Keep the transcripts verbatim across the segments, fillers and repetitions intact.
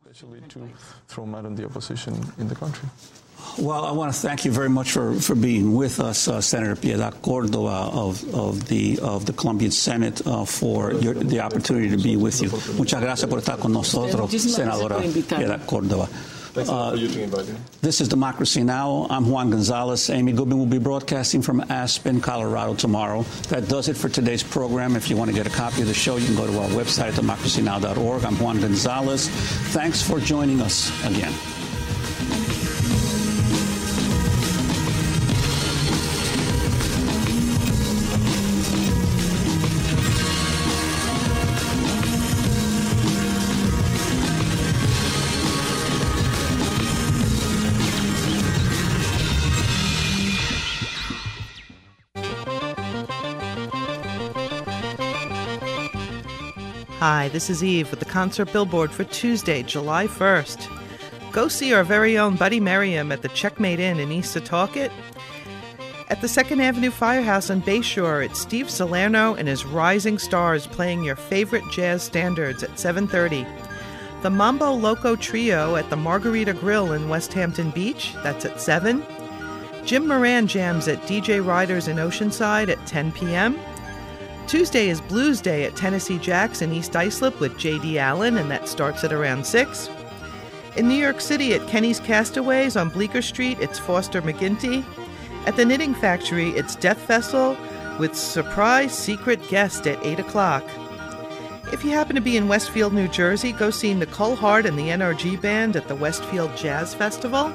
especially to throw mud on the opposition in the country. Well, I want to thank you very much for, for being with us, uh, Senator Piedad Cordova of, of the of the Colombian Senate, uh, for your, the opportunity to be with you. Muchas gracias por estar con nosotros, Senadora Piedad Cordova. Thanks a lot for you to invite me. This is Democracy Now! I'm Juan Gonzalez. Amy Goodman will be broadcasting from Aspen, Colorado tomorrow. That does it for today's program. If you want to get a copy of the show, you can go to our website, democracy now dot org. I'm Juan Gonzalez. Thanks for joining us again. Hi, this is Eve with the concert billboard for Tuesday, July first. Go see our very own Buddy Merriam at the Checkmate Inn in East Setauket. At the Second Avenue Firehouse on Bayshore, it's Steve Salerno and his Rising Stars playing your favorite jazz standards at seven thirty. The Mambo Loco Trio at the Margarita Grill in West Hampton Beach, that's at seven. Jim Moran jams at D J Riders in Oceanside at ten p.m. Tuesday is Blues Day at Tennessee Jack's in East Islip with J D. Allen, and that starts at around six. In New York City at Kenny's Castaways on Bleecker Street, it's Foster McGinty. At the Knitting Factory, it's Death Vessel with surprise secret guest at eight o'clock. If you happen to be in Westfield, New Jersey, go see Nicole Hart and the N R G Band at the Westfield Jazz Festival.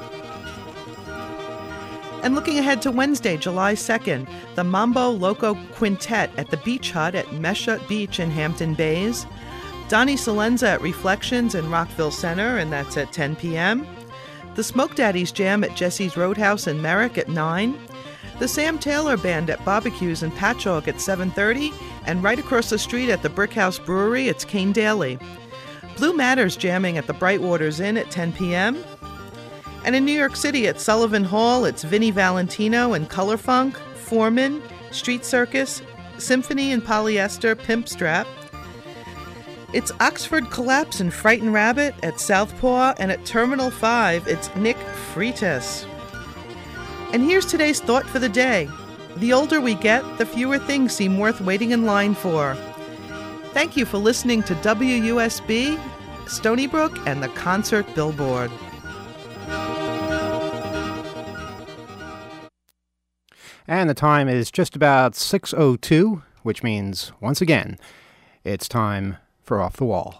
And looking ahead to Wednesday, July second, the Mambo Loco Quintet at the Beach Hut at Meshut Beach in Hampton Bays. Donnie Salenza at Reflections in Rockville Center, and that's at ten p.m. The Smoke Daddies Jam at Jesse's Roadhouse in Merrick at nine. The Sam Taylor Band at Barbecues in Patchogue at seven thirty. And right across the street at the Brickhouse Brewery, it's Kane Daly. Blue Matters jamming at the Brightwaters Inn at ten p.m. And in New York City at Sullivan Hall, it's Vinnie Valentino and Color Funk, Foreman, Street Circus, Symphony and Polyester, Pimp Strap. It's Oxford Collapse and Frightened Rabbit at Southpaw, and at Terminal five, it's Nick Freitas. And here's today's thought for the day. The older we get, the fewer things seem worth waiting in line for. Thank you for listening to W U S B, Stony Brook, and the Concert Billboard. And the time is just about six oh two, which means, once again, it's time for Off the Wall.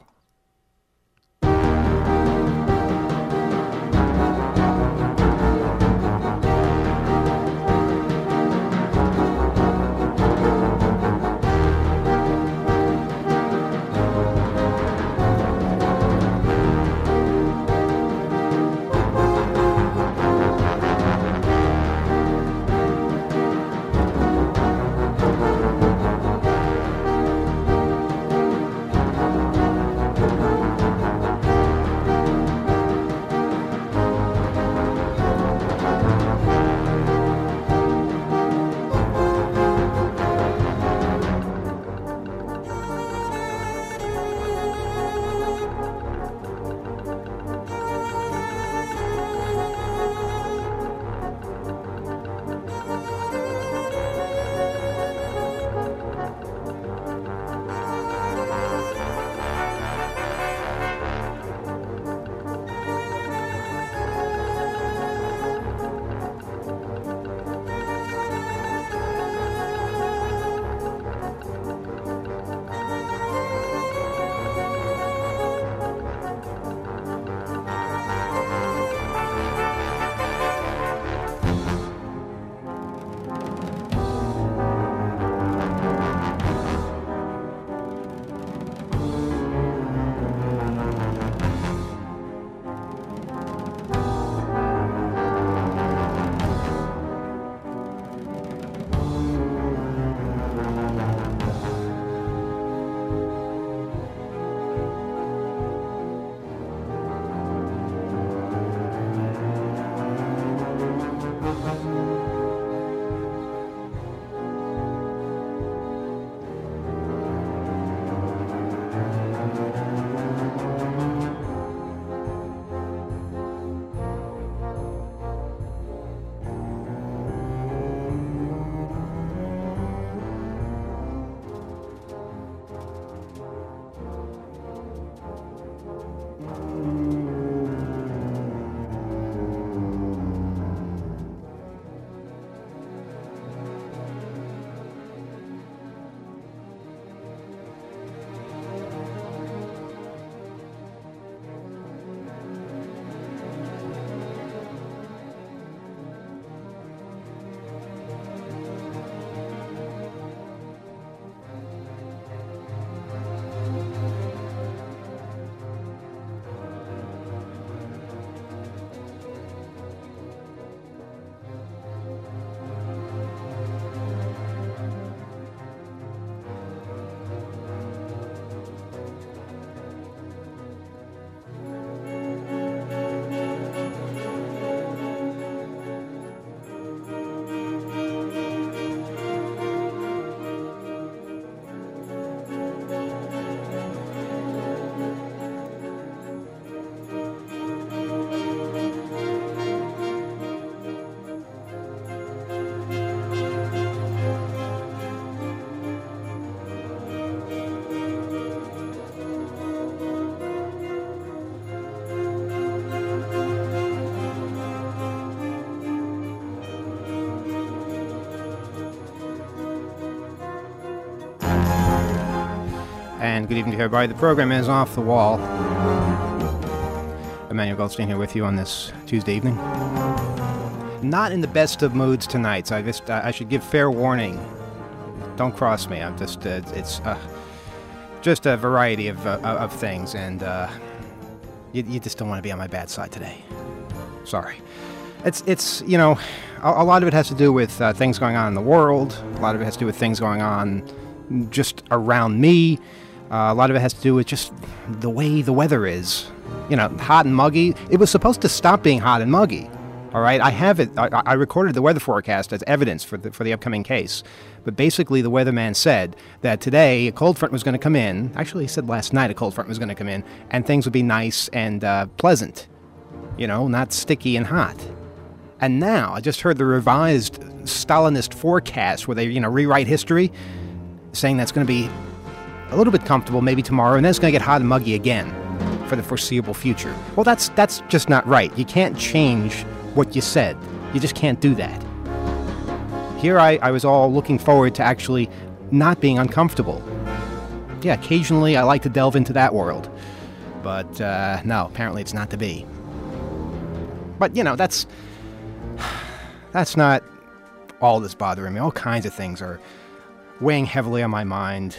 And good evening to everybody. The program is Off the Wall. Emmanuel Goldstein here with you on this Tuesday evening. Not in the best of moods tonight, so I just I should give fair warning. Don't cross me. I'm just uh, it's uh, just a variety of uh, of things, and uh, you, you just don't want to be on my bad side today. Sorry. It's it's you know a, a lot of it has to do with uh, things going on in the world. A lot of it has to do with things going on just around me. Uh, a lot of it has to do with just the way the weather is. You know, hot and muggy. It was supposed to stop being hot and muggy. All right, I have it. I, I recorded the weather forecast as evidence for the for the upcoming case. But basically, the weatherman said that today a cold front was going to come in. Actually, he said last night a cold front was going to come in, and things would be nice and uh, pleasant. You know, not sticky and hot. And now I just heard the revised Stalinist forecast where they, you know, rewrite history, saying that's going to be a little bit comfortable maybe tomorrow, and then it's going to get hot and muggy again for the foreseeable future. Well, that's that's just not right. You can't change what you said. You just can't do that. Here I, I was all looking forward to actually not being uncomfortable. Yeah, occasionally I like to delve into that world. But uh, no, apparently it's not to be. But, you know, that's that's not all that's bothering me. All kinds of things are weighing heavily on my mind.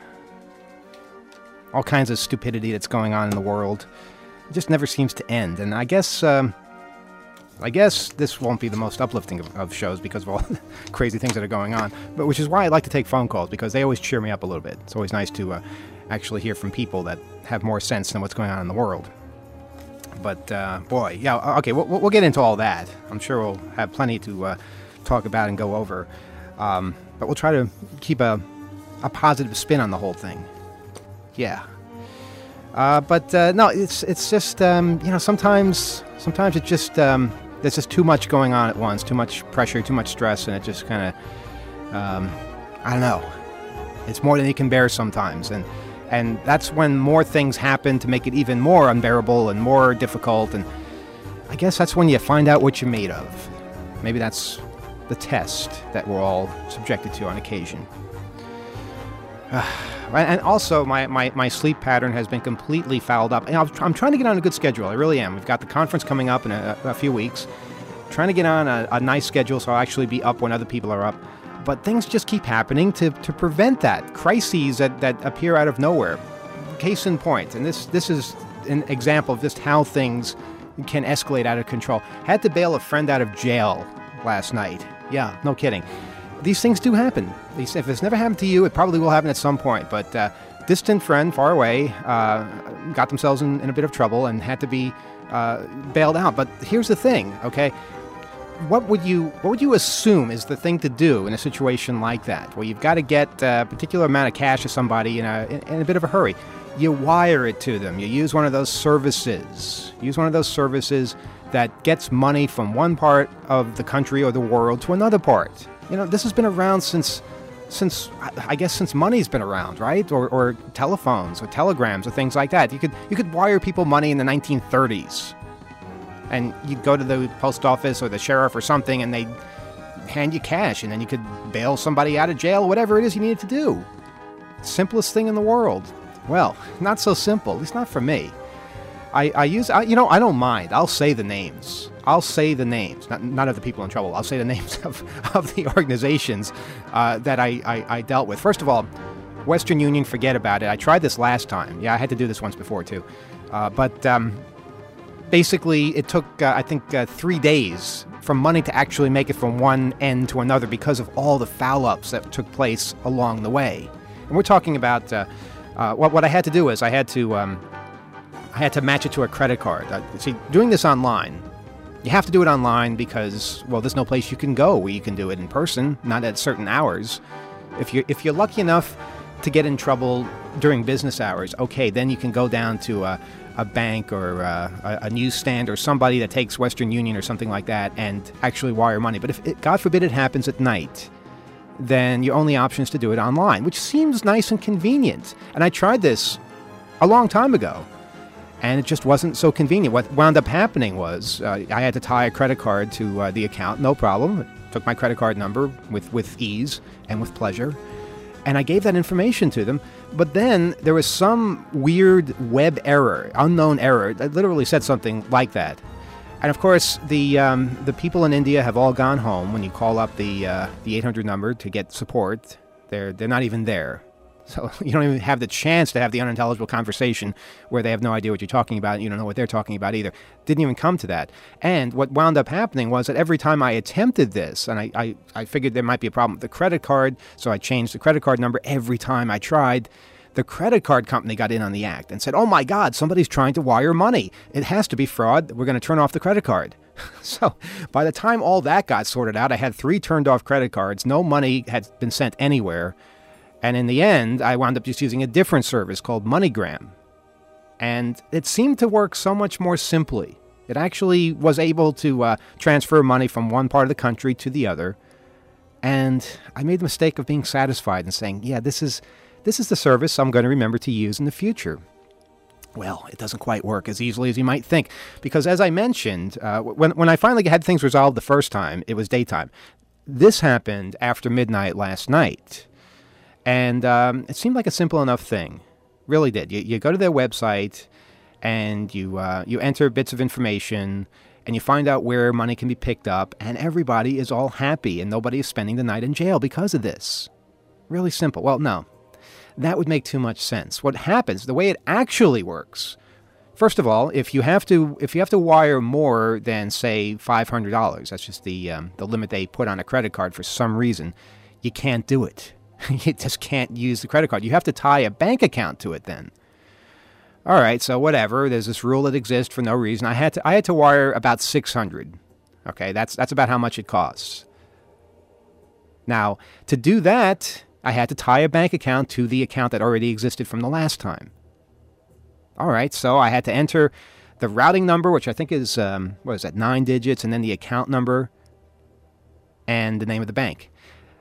All kinds of stupidity that's going on in the world. It just never seems to end. And I guess... Um, I guess this won't be the most uplifting of, of shows because of all the crazy things that are going on, but which is why I like to take phone calls, because they always cheer me up a little bit. It's always nice to uh, actually hear from people that have more sense than what's going on in the world. But, uh, boy, yeah, okay, we'll, we'll get into all that. I'm sure we'll have plenty to uh, talk about and go over. Um, but we'll try to keep a, a positive spin on the whole thing. Yeah. Uh, but, uh, no, it's it's just, um, you know, sometimes, sometimes it just... Um, There's just too much going on at once, too much pressure, too much stress, and it just kind of, um, I don't know. It's more than you can bear sometimes, and and that's when more things happen to make it even more unbearable and more difficult, and I guess that's when you find out what you're made of. Maybe that's the test that we're all subjected to on occasion. And also, my, my, my sleep pattern has been completely fouled up. And I'm trying to get on a good schedule. I really am. We've got the conference coming up in a, a few weeks. Trying to get on a, a nice schedule so I'll actually be up when other people are up. But things just keep happening to, to prevent that. Crises that, that appear out of nowhere. Case in point. And this, this is an example of just how things can escalate out of control. Had to bail a friend out of jail last night. Yeah, no kidding. These things do happen. If it's never happened to you, it probably will happen at some point. But uh, distant friend, far away, uh, got themselves in, in a bit of trouble and had to be uh, bailed out. But here's the thing, okay? What would you what would you assume is the thing to do in a situation like that, where you've got to get a particular amount of cash to somebody in a in, in a bit of a hurry? You wire it to them. You use one of those services. Use one of those services that gets money from one part of the country or the world to another part. You know, this has been around since, since I guess, since money's been around, right? Or, or telephones, or telegrams, or things like that. You could you could wire people money in the nineteen thirties, and you'd go to the post office or the sheriff or something, and they'd hand you cash, and then you could bail somebody out of jail, whatever it is you needed to do. Simplest thing in the world. Well, not so simple. At least not for me. I, I use, I, you know, I don't mind. I'll say the names. I'll say the names, not, not of the people in trouble. I'll say the names of, of the organizations uh, that I, I, I dealt with. First of all, Western Union, forget about it. I tried this last time. Yeah, I had to do this once before, too. Uh, but um, basically, it took, uh, I think, uh, three days for money to actually make it from one end to another because of all the foul-ups that took place along the way. And we're talking about, uh, uh, what, what I had to do is I had to... Um, I had to match it to a credit card. Uh, see, doing this online, you have to do it online because, well, there's no place you can go where you can do it in person, not at certain hours. If you're, if you're lucky enough to get in trouble during business hours, okay, then you can go down to a, a bank or a, a newsstand or somebody that takes Western Union or something like that and actually wire money. But if, it, God forbid, it happens at night, then your only option is to do it online, which seems nice and convenient. And I tried this a long time ago. And it just wasn't so convenient. What wound up happening was uh, I had to tie a credit card to uh, the account, no problem. I took my credit card number with, with ease and with pleasure. And I gave that information to them. But then there was some weird web error, unknown error, that literally said something like that. And of course, the um, the people in India have all gone home. When you call up the uh, the eight hundred number to get support, they're they're not even there. So you don't even have the chance to have the unintelligible conversation where they have no idea what you're talking about and you don't know what they're talking about either. Didn't even come to that. And what wound up happening was that every time I attempted this, and I, I, I figured there might be a problem with the credit card, so I changed the credit card number every time I tried, the credit card company got in on the act and said, oh my God, somebody's trying to wire money. It has to be fraud. We're going to turn off the credit card. So by the time all that got sorted out, I had three turned off credit cards. No money had been sent anywhere. And in the end, I wound up just using a different service called MoneyGram. And it seemed to work so much more simply. It actually was able to uh, transfer money from one part of the country to the other. And I made the mistake of being satisfied and saying, yeah, this is this is the service I'm going to remember to use in the future. Well, it doesn't quite work as easily as you might think. Because as I mentioned, uh, when, when I finally had things resolved the first time, it was daytime. This happened after midnight last night. And um, it seemed like a simple enough thing. Really did. You, you go to their website and you uh, you enter bits of information and you find out where money can be picked up, and everybody is all happy and nobody is spending the night in jail because of this. Really simple. Well, no. That would make too much sense. What happens, the way it actually works, first of all, if you have to if you have to wire more than, say, five hundred dollars, that's just the um, the limit they put on a credit card for some reason, you can't do it. You just can't use the credit card. You have to tie a bank account to it then. All right, so whatever. There's this rule that exists for no reason. I had to I had to wire about six hundred dollars. Okay, that's that's about how much it costs. Now, to do that, I had to tie a bank account to the account that already existed from the last time. All right, so I had to enter the routing number, which I think is, um, what is that, nine digits, and then the account number and the name of the bank.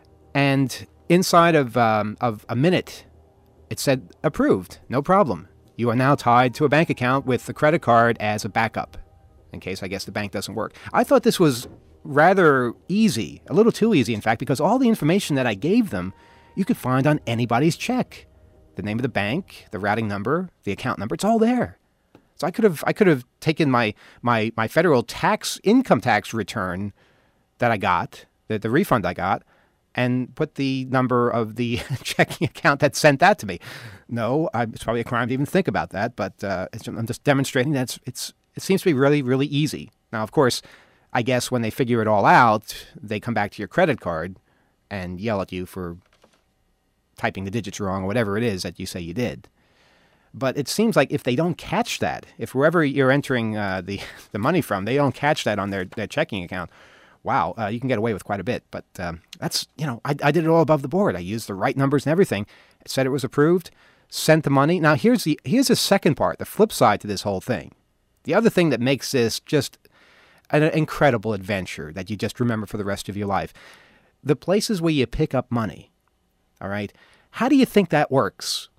And inside of um, of a minute, it said, approved, no problem. You are now tied to a bank account with the credit card as a backup, in case, I guess, the bank doesn't work. I thought this was rather easy, a little too easy, in fact, because all the information that I gave them, you could find on anybody's check. The name of the bank, the routing number, the account number, it's all there. So I could have I could have taken my my my federal tax income tax return that I got, the, the refund I got, and put the number of the checking account that sent that to me. No, I, it's probably a crime to even think about that, but uh, it's, I'm just demonstrating that it's, it's, it seems to be really, really easy. Now, of course, I guess when they figure it all out, they come back to your credit card and yell at you for typing the digits wrong or whatever it is that you say you did. But it seems like if they don't catch that, if wherever you're entering uh, the, the money from, they don't catch that on their, their checking account, wow, uh, you can get away with quite a bit. But um, that's, you know, I, I did it all above the board. I used the right numbers and everything. It said it was approved, sent the money. Now, here's the here's the second part, the flip side to this whole thing. The other thing that makes this just an incredible adventure that you just remember for the rest of your life. The places where you pick up money, all right? How do you think that works?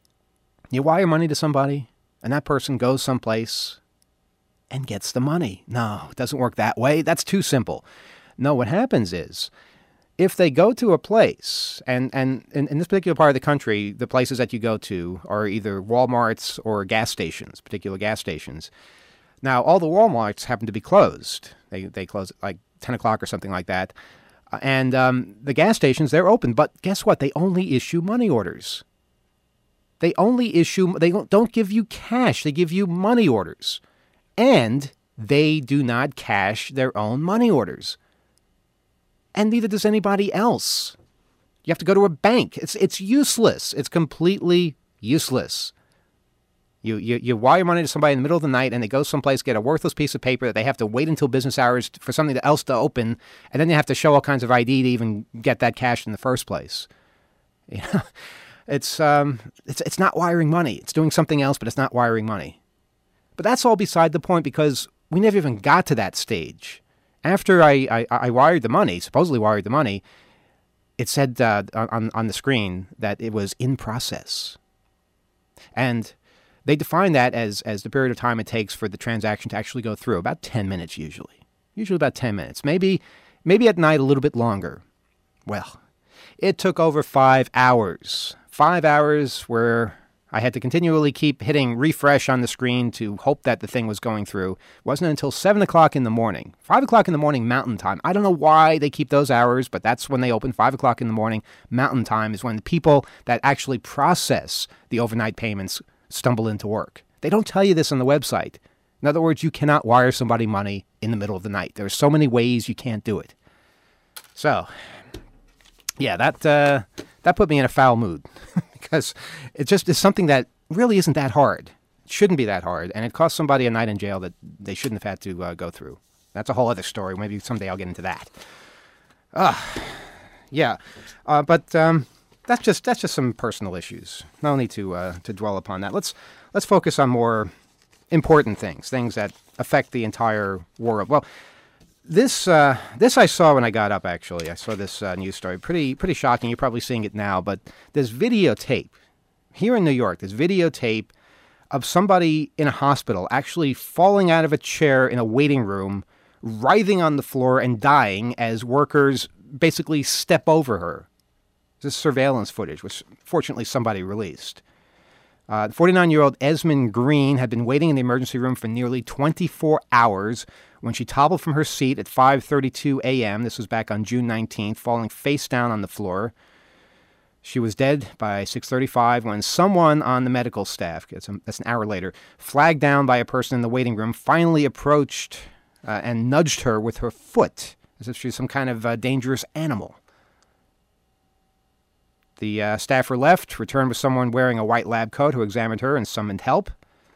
You wire money to somebody, and that person goes someplace and gets the money. No, it doesn't work that way. That's too simple. No, what happens is, if they go to a place, and, and in, in this particular part of the country, the places that you go to are either Walmarts or gas stations, particular gas stations. Now, all the Walmarts happen to be closed. They they close at like ten o'clock or something like that. And um, the gas stations, they're open. But guess what? They only issue money orders. They only issue, they don't give you cash. They give you money orders. And they do not cash their own money orders. And neither does anybody else. You have to go to a bank. It's it's useless. It's completely useless. You, you you wire money to somebody in the middle of the night, and they go someplace, get a worthless piece of paper that they have to wait until business hours for something else to open, and then they have to show all kinds of I D to even get that cash in the first place. You know, it's um it's it's not wiring money. It's doing something else, but it's not wiring money. But that's all beside the point, because we never even got to that stage. After I, I, I wired the money, supposedly wired the money, it said uh, on, on the screen that it was in process. And they define that as, as the period of time it takes for the transaction to actually go through, about ten minutes usually. Usually about ten minutes. Maybe, maybe at night a little bit longer. Well, it took over five hours five hours where I had to continually keep hitting refresh on the screen to hope that the thing was going through. It wasn't until seven o'clock in the morning, five o'clock in the morning Mountain Time. I don't know why they keep those hours, but that's when they open. five o'clock in the morning Mountain Time is when the people that actually process the overnight payments stumble into work. They don't tell you this on the website. In other words, you cannot wire somebody money in the middle of the night. There are so many ways you can't do it. So, yeah, that uh, that put me in a foul mood. Because it just is something that really isn't that hard. It shouldn't be that hard. And it cost somebody a night in jail that they shouldn't have had to uh, go through. That's a whole other story. Maybe someday I'll get into that. Uh, yeah. Uh, but um, that's just that's just some personal issues. No need to uh, to dwell upon that. Let's let's focus on more important things, things that affect the entire world. Well, this uh, this I saw when I got up, actually. I saw this uh, news story. Pretty pretty shocking. You're probably seeing it now. But there's videotape here in New York. There's videotape of somebody in a hospital actually falling out of a chair in a waiting room, writhing on the floor and dying as workers basically step over her. This is surveillance footage, which fortunately somebody released. Uh, forty-nine-year-old Esmond Green had been waiting in the emergency room for nearly twenty-four hours when she toppled from her seat at five thirty-two a.m. This was back on June nineteenth, falling face down on the floor. She was dead by six thirty-five when someone on the medical staff, that's, a, that's an hour later, flagged down by a person in the waiting room, finally approached uh, and nudged her with her foot as if she was some kind of uh, dangerous animal. The uh, staffer left, returned with someone wearing a white lab coat who examined her and summoned help.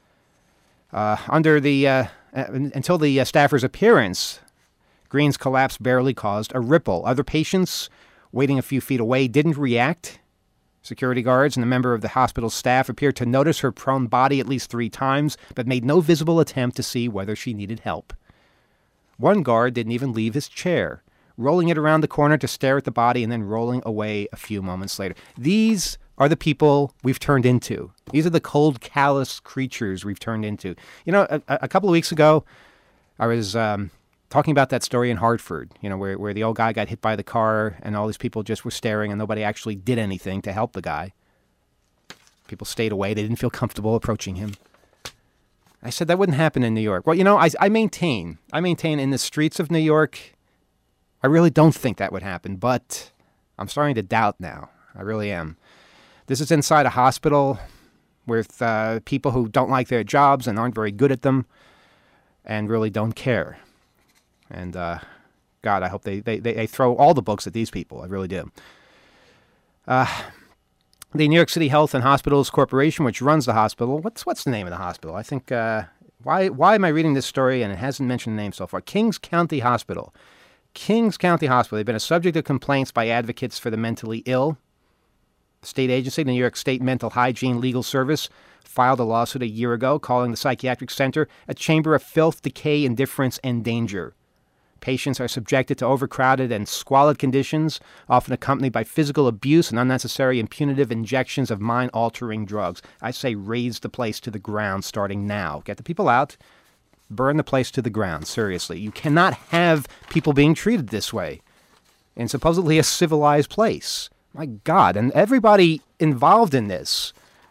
Uh, under the uh, uh, until the uh, staffer's appearance, Green's collapse barely caused a ripple. Other patients waiting a few feet away didn't react. Security guards and a member of the hospital staff appeared to notice her prone body at least three times, but made no visible attempt to see whether she needed help. One guard didn't even leave his chair, rolling it around the corner to stare at the body and then rolling away a few moments later. These are the people we've turned into. These are the cold, callous creatures we've turned into. You know, a, a couple of weeks ago, I was um, talking about that story in Hartford, you know, where, where the old guy got hit by the car and all these people just were staring and nobody actually did anything to help the guy. People stayed away. They didn't feel comfortable approaching him. I said that wouldn't happen in New York. Well, you know, I, I maintain, I maintain in the streets of New York, I really don't think that would happen, but I'm starting to doubt now. I really am. This is inside a hospital with uh, people who don't like their jobs and aren't very good at them and really don't care. And uh, God, I hope they, they, they throw all the books at these people. I really do. Uh, the New York City Health and Hospitals Corporation, which runs the hospital, what's what's the name of the hospital? I think, uh, why why am I reading this story and it hasn't mentioned the name so far? Kings County Hospital. Kings County Hospital. They've been a subject of complaints by advocates for the mentally ill. The state agency, the New York State Mental Hygiene Legal Service, filed a lawsuit a year ago calling the psychiatric center a chamber of filth, decay, indifference, and danger. Patients are subjected to overcrowded and squalid conditions, often accompanied by physical abuse and unnecessary and punitive injections of mind-altering drugs. I say raise the place to the ground starting now. Get the people out. Burn the place to the ground, seriously. You cannot have people being treated this way in supposedly a civilized place. My God, and everybody involved in this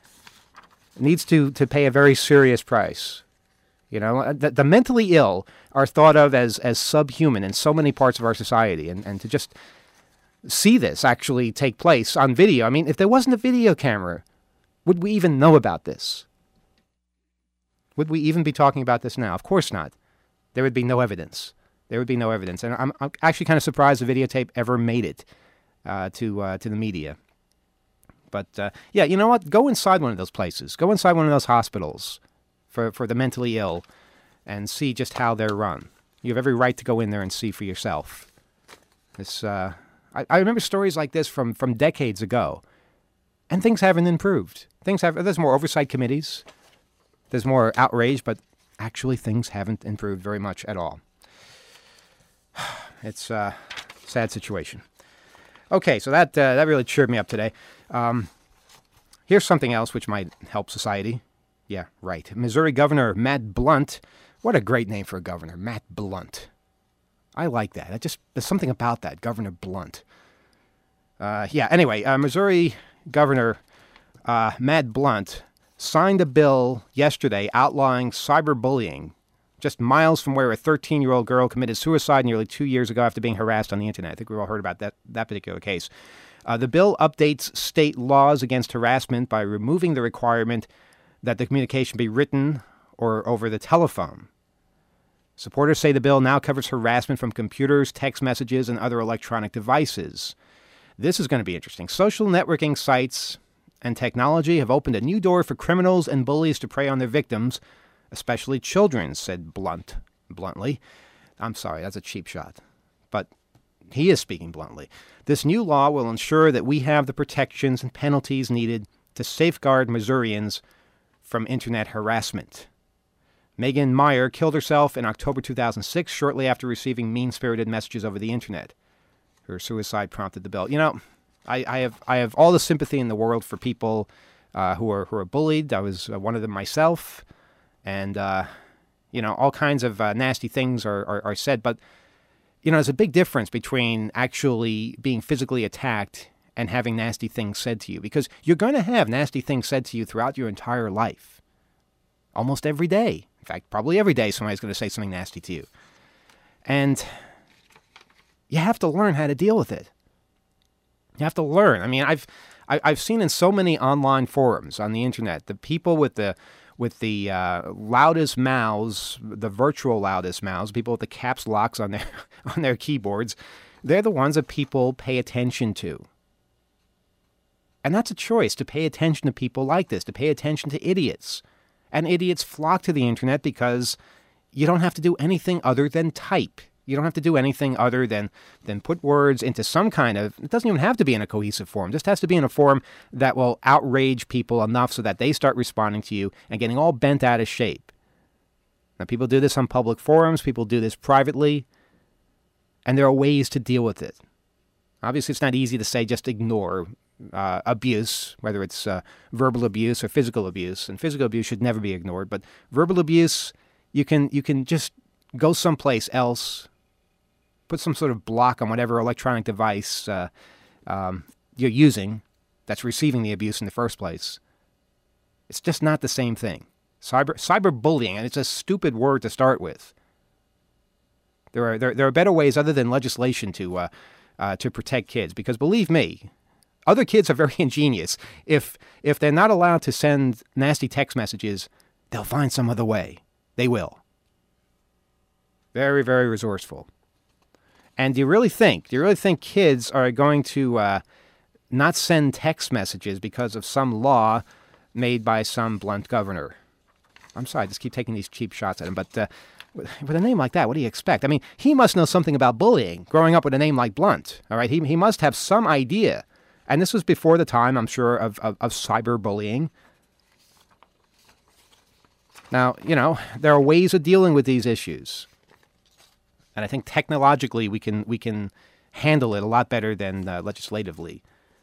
needs to, to pay a very serious price. You know, the, the mentally ill are thought of as, as subhuman in so many parts of our society, and, and to just see this actually take place on video. I mean, if there wasn't a video camera, would we even know about this? Would we even be talking about this now? Of course not. There would be no evidence. There would be no evidence. And I'm, I'm actually kind of surprised the videotape ever made it uh, to uh, to the media. But, uh, yeah, you know what? Go inside one of those places. Go inside one of those hospitals for, for the mentally ill and see just how they're run. You have every right to go in there and see for yourself. This, uh, I, I remember stories like this from, from decades ago, and things haven't improved. Things have. There's more oversight committees. There's more outrage, but actually things haven't improved very much at all. It's a sad situation. Okay, so that uh, that really cheered me up today. Um, here's something else which might help society. Yeah, right. Missouri Governor Matt Blunt. What a great name for a governor, Matt Blunt. I like that. I just there's something about that, Governor Blunt. Uh, yeah, anyway, uh, Missouri Governor uh, Matt Blunt, signed a bill yesterday outlawing cyberbullying, just miles from where a thirteen-year-old girl committed suicide nearly two years ago after being harassed on the internet. I think we've all heard about that, that particular case. Uh, the bill updates state laws against harassment by removing the requirement that the communication be written or over the telephone. Supporters say the bill now covers harassment from computers, text messages, and other electronic devices. This is going to be interesting. Social networking sites and technology have opened a new door for criminals and bullies to prey on their victims, especially children, said Blunt, bluntly. I'm sorry, that's a cheap shot. But he is speaking bluntly. This new law will ensure that we have the protections and penalties needed to safeguard Missourians from internet harassment. Megan Meyer killed herself in October two thousand six, shortly after receiving mean-spirited messages over the internet. Her suicide prompted the bill. You know, I, I have I have all the sympathy in the world for people uh, who are who are bullied. I was uh, one of them myself, and uh, you know, all kinds of uh, nasty things are, are are said. But you know, there's a big difference between actually being physically attacked and having nasty things said to you, because you're going to have nasty things said to you throughout your entire life, almost every day. In fact, probably every day somebody's going to say something nasty to you. And you have to learn how to deal with it. You have to learn. I mean, I've I, I've seen in so many online forums on the internet, the people with the with the uh, loudest mouths, the virtual loudest mouths, people with the caps locks on their on their keyboards, they're the ones that people pay attention to. And that's a choice, to pay attention to people like this, to pay attention to idiots. And idiots flock to the internet because you don't have to do anything other than type. You don't have to do anything other than, than put words into some kind of, it doesn't even have to be in a cohesive form. It just has to be in a form that will outrage people enough so that they start responding to you and getting all bent out of shape. Now, people do this on public forums. People do this privately. And there are ways to deal with it. Obviously, it's not easy to say just ignore Uh, abuse, whether it's uh, verbal abuse or physical abuse, and physical abuse should never be ignored. But verbal abuse, you can you can just go someplace else, put some sort of block on whatever electronic device uh, um, you're using that's receiving the abuse in the first place. It's just not the same thing. Cyber cyberbullying, and it's a stupid word to start with. There are there, there are better ways other than legislation to uh, uh, to protect kids, because believe me, other kids are very ingenious. If if they're not allowed to send nasty text messages, they'll find some other way. They will. Very, very resourceful. And do you really think, do you really think kids are going to uh, not send text messages because of some law made by some blunt governor? I'm sorry, I just keep taking these cheap shots at him, but uh, with a name like that, what do you expect? I mean, he must know something about bullying, growing up with a name like Blunt, all right? He, he must have some idea. And this was before the time, I'm sure, of, of, of cyberbullying. Now, you know, there are ways of dealing with these issues. And I think technologically we can we can handle it a lot better than uh, legislatively.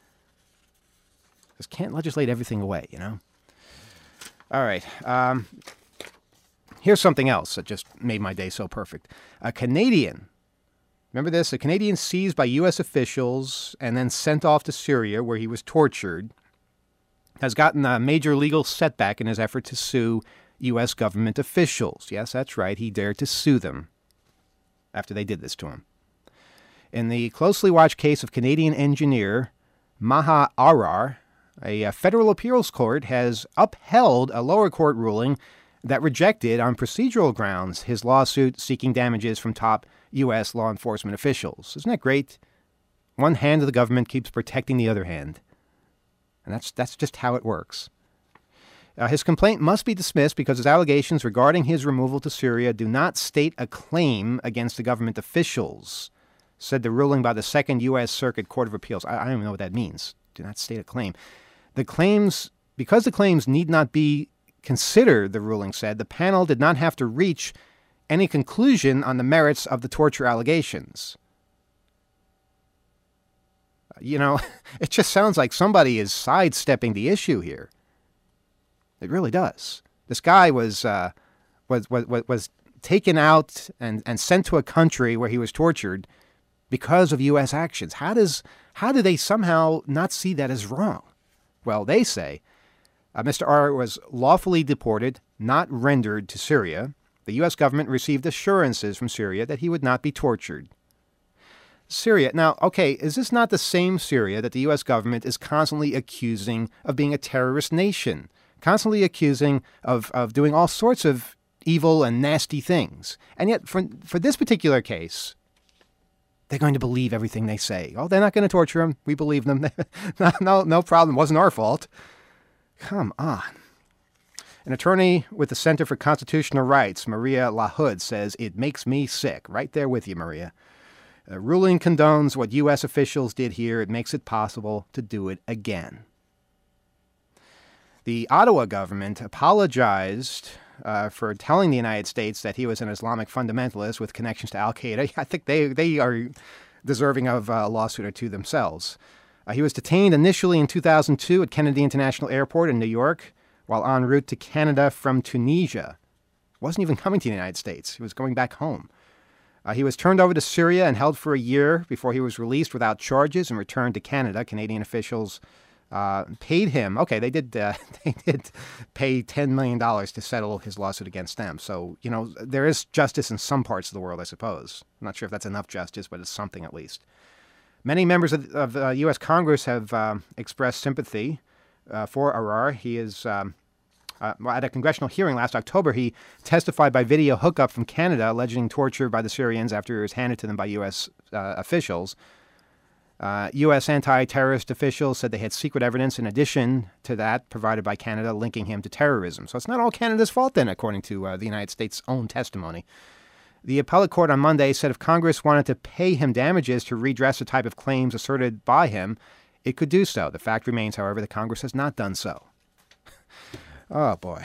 Just can't legislate everything away, you know? All right. Um, here's something else that just made my day so perfect. A Canadian, remember this? A Canadian seized by U S officials and then sent off to Syria, where he was tortured, has gotten a major legal setback in his effort to sue U S government officials. Yes, that's right. He dared to sue them after they did this to him. In the closely watched case of Canadian engineer Maha Arar, a, a federal appeals court has upheld a lower court ruling that rejected, on procedural grounds, his lawsuit seeking damages from top U S law enforcement officials. Isn't that great? One hand of the government keeps protecting the other hand. And that's that's just how it works. Uh, his complaint must be dismissed because his allegations regarding his removal to Syria do not state a claim against the government officials, said the ruling by the Second U S Circuit Court of Appeals. I, I don't even know what that means. Do not state a claim. The claims, because the claims need not be considered, the ruling said, the panel did not have to reach any conclusion on the merits of the torture allegations. You know, it just sounds like somebody is sidestepping the issue here. It really does. This guy was uh, was, was was taken out and, and sent to a country where he was tortured because of U S actions. How does how do they somehow not see that as wrong? Well, they say Uh, Mister R was lawfully deported, not rendered to Syria. The U S government received assurances from Syria that he would not be tortured. Syria. Now, okay, is this not the same Syria that the U S government is constantly accusing of being a terrorist nation? Constantly accusing of, of doing all sorts of evil and nasty things. And yet, for, for this particular case, they're going to believe everything they say. Oh, they're not going to torture him. We believe them. no, no, no problem. It wasn't our fault. Come on. An attorney with the Center for Constitutional Rights, Maria LaHood, says, it makes me sick. Right there with you, Maria. The ruling condones what U S officials did here. It makes it possible to do it again. The Ottawa government apologized uh, for telling the United States that he was an Islamic fundamentalist with connections to al-Qaeda. I think they, they are deserving of a lawsuit or two themselves. Uh, he was detained initially in two thousand two at Kennedy International Airport in New York while en route to Canada from Tunisia. Wasn't even coming to the United States. He was going back home. Uh, he was turned over to Syria and held for a year before he was released without charges and returned to Canada. Canadian officials uh, paid him. Okay, they did uh, they did pay ten million dollars to settle his lawsuit against them. So, you know, there is justice in some parts of the world, I suppose. I'm not sure if that's enough justice, but it's something at least. Many members of, of uh, U S Congress have um, expressed sympathy uh, for Arar. He is... Um, Uh, at a congressional hearing last October, he testified by video hookup from Canada, alleging torture by the Syrians after it was handed to them by U S uh, officials. Uh, U S anti-terrorist officials said they had secret evidence in addition to that provided by Canada linking him to terrorism. So it's not all Canada's fault then, according to uh, the United States' own testimony. The appellate court on Monday said if Congress wanted to pay him damages to redress the type of claims asserted by him, it could do so. The fact remains, however, that Congress has not done so. Oh, boy.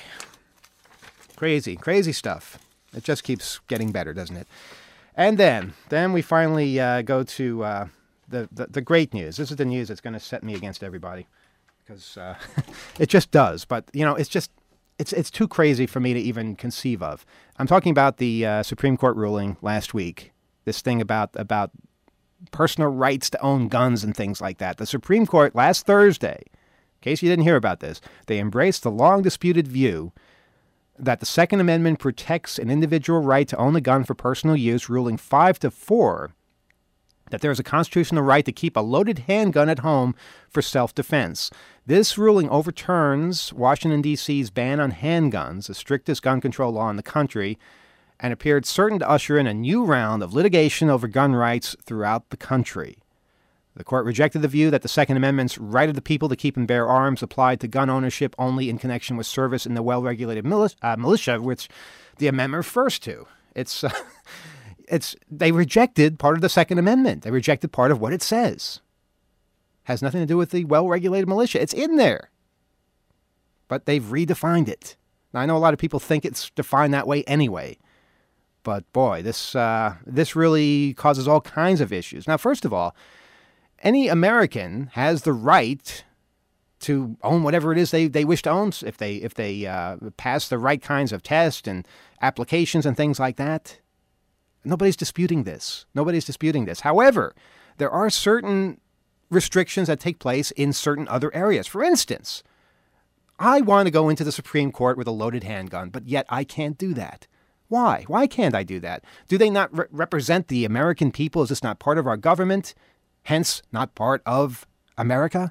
Crazy, crazy stuff. It just keeps getting better, doesn't it? And then, then we finally uh, go to uh, the, the, the great news. This is the news that's going to set me against everybody. Because uh, it just does. But, you know, it's just, it's it's too crazy for me to even conceive of. I'm talking about the uh, Supreme Court ruling last week. This thing about, about personal rights to own guns and things like that. The Supreme Court last Thursday, in case you didn't hear about this, they embraced the long-disputed view that the Second Amendment protects an individual right to own a gun for personal use, ruling five to four that there is a constitutional right to keep a loaded handgun at home for self-defense. This ruling overturns Washington, D C's ban on handguns, the strictest gun control law in the country, and appeared certain to usher in a new round of litigation over gun rights throughout the country. The court rejected the view that the Second Amendment's right of the people to keep and bear arms applied to gun ownership only in connection with service in the well-regulated militia, uh, militia which the amendment refers to. It's, uh, it's they rejected part of the Second Amendment. They rejected part of what it says. Has nothing to do with the well-regulated militia. It's in there. But they've redefined it. Now, I know a lot of people think it's defined that way anyway. But boy, this uh, this really causes all kinds of issues. Now, first of all, any American has the right to own whatever it is they, they wish to own if they if they uh, pass the right kinds of tests and applications and things like that. Nobody's disputing this. Nobody's disputing this. However, there are certain restrictions that take place in certain other areas. For instance, I want to go into the Supreme Court with a loaded handgun, but yet I can't do that. Why? Why can't I do that? Do they not re- represent the American people? Is this not part of our government? Hence, not part of America?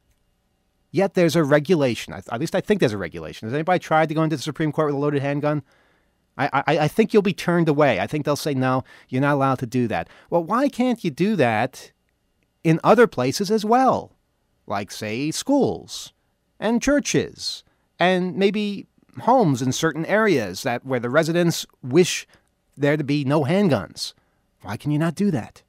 Yet there's a regulation. At least I think there's a regulation. Has anybody tried to go into the Supreme Court with a loaded handgun? I, I, I think you'll be turned away. I think they'll say, no, you're not allowed to do that. Well, why can't you do that in other places as well? Like, say, schools and churches and maybe homes in certain areas that where the residents wish there to be no handguns. Why can you not do that?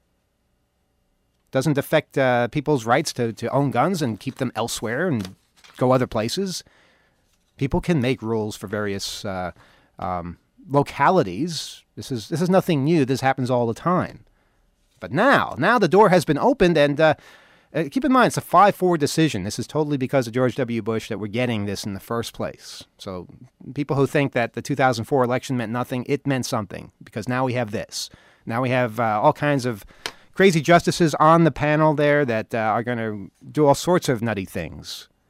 Doesn't affect uh, people's rights to, to own guns and keep them elsewhere and go other places. People can make rules for various uh, um, localities. This is this is nothing new. This happens all the time. But now, now the door has been opened, and uh, uh, keep in mind, it's a five four decision. This is totally because of George W. Bush that we're getting this in the first place. So people who think that the two thousand four election meant nothing, it meant something, because now we have this. Now we have uh, all kinds of crazy justices on the panel there that uh, are going to do all sorts of nutty things.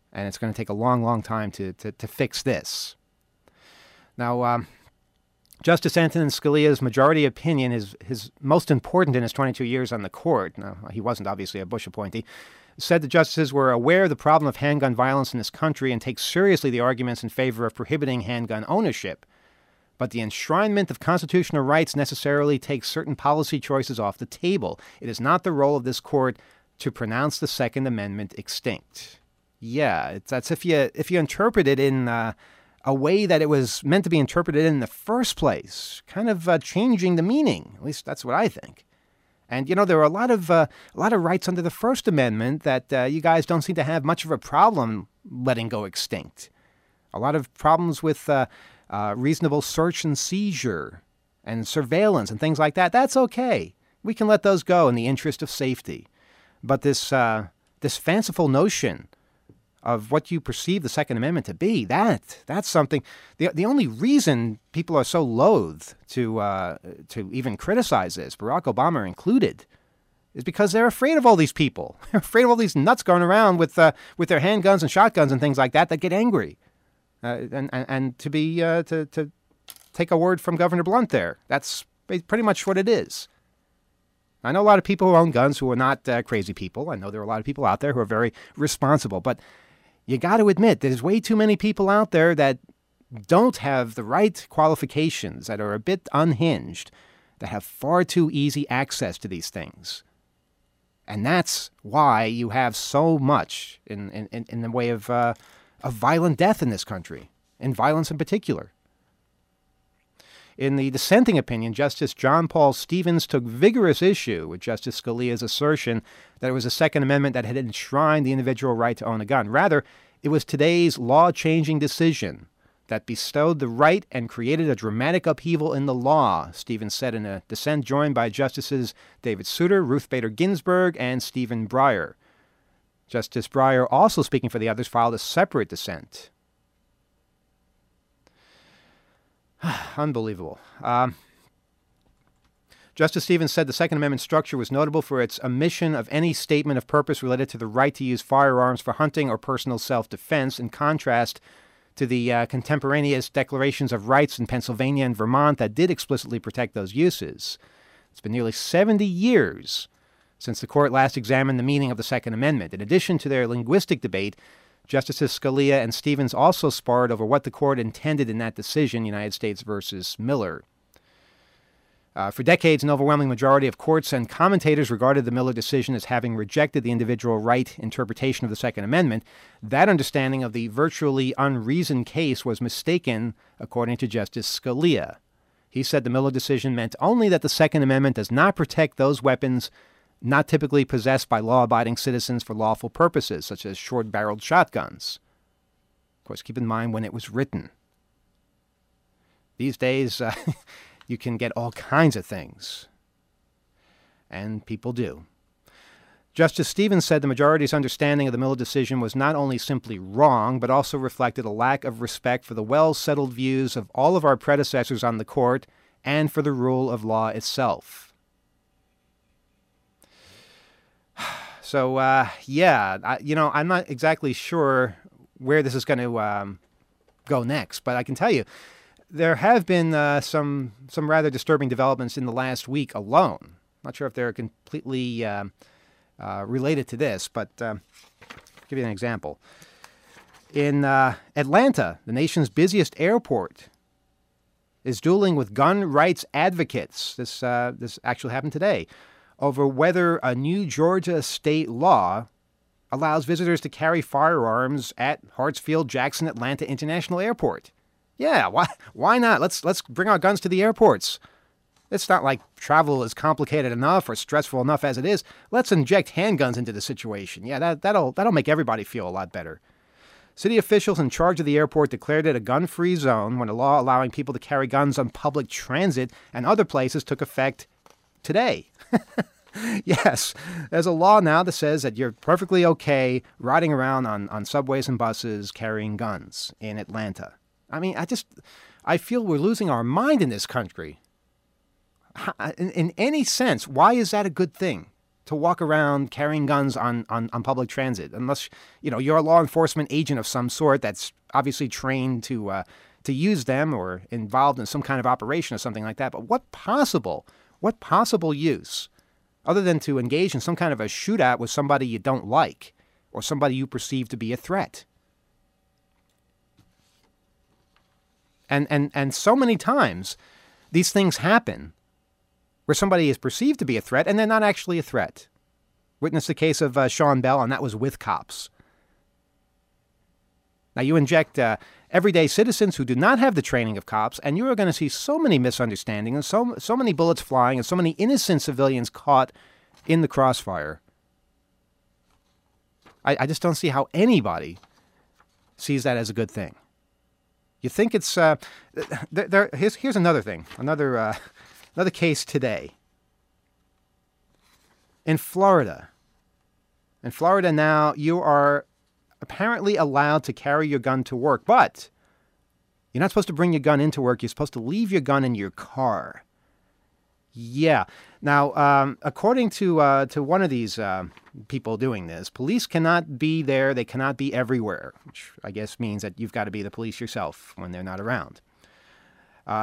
And it's going to take a long, long time to, to, to fix this. Now, um, Justice Antonin Scalia's majority opinion is his most important in his twenty-two years on the court. Now, he wasn't obviously a Bush appointee. Said the justices were aware of the problem of handgun violence in this country and take seriously the arguments in favor of prohibiting handgun ownership. But the enshrinement of constitutional rights necessarily takes certain policy choices off the table. It is not the role of this court to pronounce the Second Amendment extinct. Yeah, it's, that's if you if you interpret it in uh, a way that it was meant to be interpreted in the first place, kind of uh, changing the meaning. At least that's what I think. And, you know, there are a lot of uh, a lot of rights under the First Amendment that uh, you guys don't seem to have much of a problem letting go extinct. A lot of problems with uh, uh, reasonable search and seizure and surveillance and things like that. That's okay. We can let those go in the interest of safety. But this uh, this fanciful notion of what you perceive the Second Amendment to be, that that's something. The the only reason people are so loath to uh, to even criticize this, Barack Obama included, is because they're afraid of all these people. They're afraid of all these nuts going around with uh, with their handguns and shotguns and things like that that get angry, uh, and, and and to be uh, to to take a word from Governor Blunt there, that's pretty much what it is. I know a lot of people who own guns who are not uh, crazy people. I know there are a lot of people out there who are very responsible, but you got to admit there's way too many people out there that don't have the right qualifications, that are a bit unhinged, that have far too easy access to these things. And that's why you have so much in, in, in the way of, uh, of violent death in this country, and violence in particular. In the dissenting opinion, Justice John Paul Stevens took vigorous issue with Justice Scalia's assertion that it was the Second Amendment that had enshrined the individual right to own a gun. Rather, it was today's law-changing decision that bestowed the right and created a dramatic upheaval in the law, Stevens said in a dissent joined by Justices David Souter, Ruth Bader Ginsburg, and Stephen Breyer. Justice Breyer, also speaking for the others, filed a separate dissent. Unbelievable. Um, Justice Stevens said the Second Amendment structure was notable for its omission of any statement of purpose related to the right to use firearms for hunting or personal self-defense, in contrast to the uh, contemporaneous declarations of rights in Pennsylvania and Vermont that did explicitly protect those uses. It's been nearly seventy years since the court last examined the meaning of the Second Amendment. In addition to their linguistic debate, Justices Scalia and Stevens also sparred over what the court intended in that decision, United States versus Miller. Uh, for decades, an overwhelming majority of courts and commentators regarded the Miller decision as having rejected the individual right interpretation of the Second Amendment. That understanding of the virtually unreasoned case was mistaken, according to Justice Scalia. He said the Miller decision meant only that the Second Amendment does not protect those weapons not typically possessed by law-abiding citizens for lawful purposes, such as short-barreled shotguns. Of course, keep in mind when it was written. These days, uh, you can get all kinds of things. And people do. Justice Stevens said the majority's understanding of the Miller decision was not only simply wrong, but also reflected a lack of respect for the well-settled views of all of our predecessors on the court and for the rule of law itself. So, uh, yeah, I, you know, I'm not exactly sure where this is going to um, go next, but I can tell you there have been uh, some some rather disturbing developments in the last week alone. Not sure if they're completely uh, uh, related to this, but uh, I'll give you an example. In uh, Atlanta, the nation's busiest airport is dueling with gun rights advocates. This uh, this actually happened today, over whether a new Georgia state law allows visitors to carry firearms at Hartsfield-Jackson Atlanta International Airport. Yeah, why why not? Let's let's bring our guns to the airports. It's not like travel is complicated enough or stressful enough as it is. Let's inject handguns into the situation. Yeah, that that'll that'll make everybody feel a lot better. City officials in charge of the airport declared it a gun-free zone when a law allowing people to carry guns on public transit and other places took effect today. Yes, there's a law now that says that you're perfectly okay riding around on, on subways and buses carrying guns in Atlanta. I mean, I just, I feel we're losing our mind in this country. In, in any sense, why is that a good thing to walk around carrying guns on, on, on public transit, unless, you know, you're a law enforcement agent of some sort that's obviously trained to uh, to use them or involved in some kind of operation or something like that. But what possible, what possible use, other than to engage in some kind of a shootout with somebody you don't like or somebody you perceive to be a threat? And and and so many times these things happen where somebody is perceived to be a threat and they're not actually a threat. Witness the case of uh, Sean Bell, and that was with cops. Now, you inject uh, everyday citizens who do not have the training of cops, and you are going to see so many misunderstandings and so, so many bullets flying and so many innocent civilians caught in the crossfire. I, I just don't see how anybody sees that as a good thing. You think it's... Uh, there, there, here's, here's another thing, another... Uh, Another case today. In Florida. In Florida now, you are apparently allowed to carry your gun to work, but you're not supposed to bring your gun into work. You're supposed to leave your gun in your car. Yeah. Now, um, according to uh, to one of these uh, people doing this, police cannot be there. They cannot be everywhere, which I guess means that you've got to be the police yourself when they're not around. Uh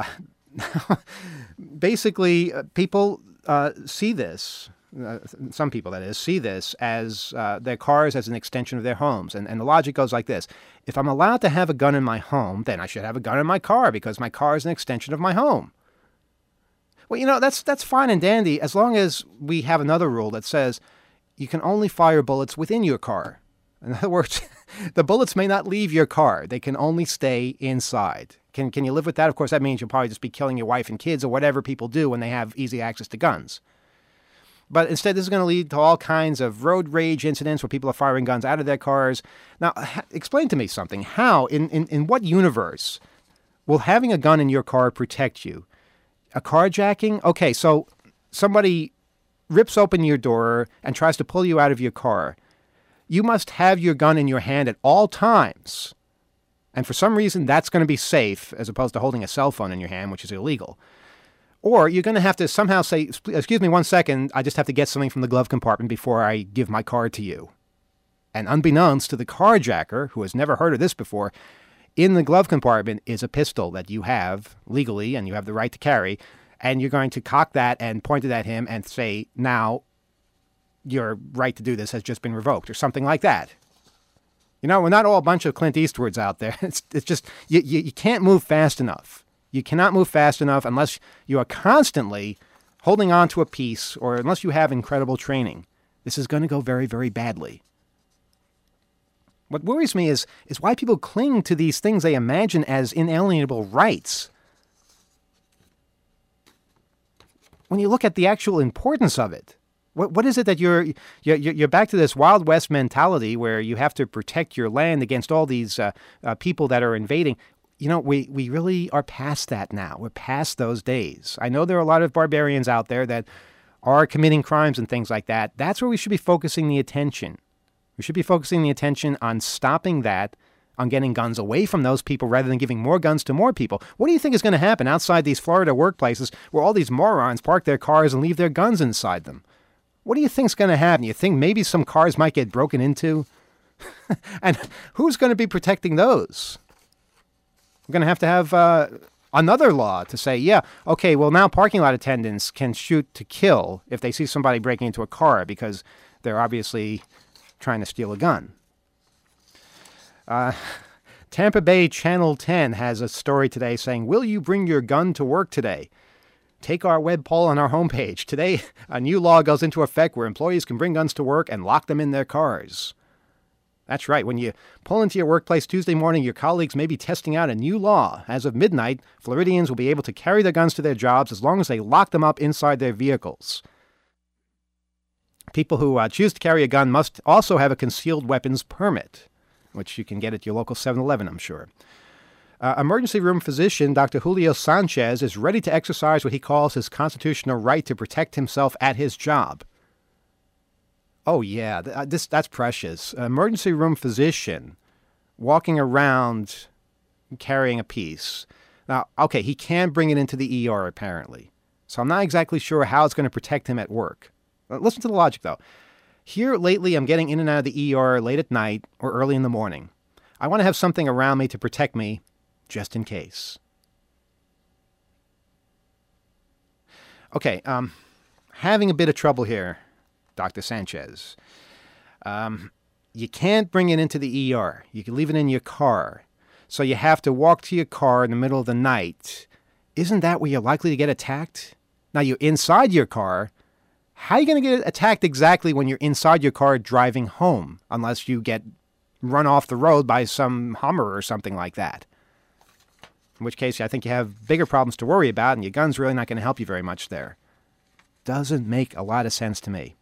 Basically, uh, people uh, see this, uh, some people that is, see this as uh, their cars as an extension of their homes. And, and the logic goes like this. If I'm allowed to have a gun in my home, then I should have a gun in my car because my car is an extension of my home. Well, you know, that's that's fine and dandy as long as we have another rule that says you can only fire bullets within your car. In other words, the bullets may not leave your car. They can only stay inside. Can can you live with that? Of course, that means you'll probably just be killing your wife and kids or whatever people do when they have easy access to guns. But instead, this is going to lead to all kinds of road rage incidents where people are firing guns out of their cars. Now, ha- explain to me something. How, in, in, in what universe, will having a gun in your car protect you? A carjacking? Okay, so somebody rips open your door and tries to pull you out of your car. You must have your gun in your hand at all times. And for some reason, that's going to be safe as opposed to holding a cell phone in your hand, which is illegal. Or you're going to have to somehow say, excuse me one second, I just have to get something from the glove compartment before I give my card to you. And unbeknownst to the carjacker, who has never heard of this before, in the glove compartment is a pistol that you have legally and you have the right to carry. And you're going to cock that and point it at him and say, now, your right to do this has just been revoked or something like that. You know, we're not all a bunch of Clint Eastwoods out there. It's it's just, you, you, you can't move fast enough. You cannot move fast enough unless you are constantly holding on to a piece or unless you have incredible training. This is going to go very, very badly. What worries me is, is why people cling to these things they imagine as inalienable rights. When you look at the actual importance of it, What what is it that you're you're you're back to this Wild West mentality where you have to protect your land against all these uh, uh, people that are invading? You know, we we really are past that now. We're past those days. I know there are a lot of barbarians out there that are committing crimes and things like that. That's where we should be focusing the attention. We should be focusing the attention on stopping that, on getting guns away from those people rather than giving more guns to more people. What do you think is going to happen outside these Florida workplaces where all these morons park their cars and leave their guns inside them? What do you think is going to happen? You think maybe some cars might get broken into? And who's going to be protecting those? We're going to have to have uh, another law to say, yeah, okay, well, now parking lot attendants can shoot to kill if they see somebody breaking into a car because they're obviously trying to steal a gun. Uh, Tampa Bay Channel ten has a story today saying, will you bring your gun to work today? Take our web poll on our homepage. Today, a new law goes into effect where employees can bring guns to work and lock them in their cars. That's right. When you pull into your workplace Tuesday morning, your colleagues may be testing out a new law. As of midnight, Floridians will be able to carry their guns to their jobs as long as they lock them up inside their vehicles. People who uh, choose to carry a gun must also have a concealed weapons permit, which you can get at your local seven eleven, I'm sure. Uh, emergency room physician Doctor Julio Sanchez is ready to exercise what he calls his constitutional right to protect himself at his job. Oh, yeah, th- this that's precious. An emergency room physician walking around carrying a piece. Now, okay, he can bring it into the E R, apparently. So I'm not exactly sure how it's going to protect him at work. Listen to the logic, though. Here lately, I'm getting in and out of the E R late at night or early in the morning. I want to have something around me to protect me, just in case. Okay, um, having a bit of trouble here, Doctor Sanchez. Um, you can't bring it into the E R. You can leave it in your car. So you have to walk to your car in the middle of the night. Isn't that where you're likely to get attacked? Now, you're inside your car. How are you going to get attacked exactly when you're inside your car driving home, unless you get run off the road by some Hummer or something like that? In which case, I think you have bigger problems to worry about, and your gun's really not going to help you very much there. Doesn't make a lot of sense to me.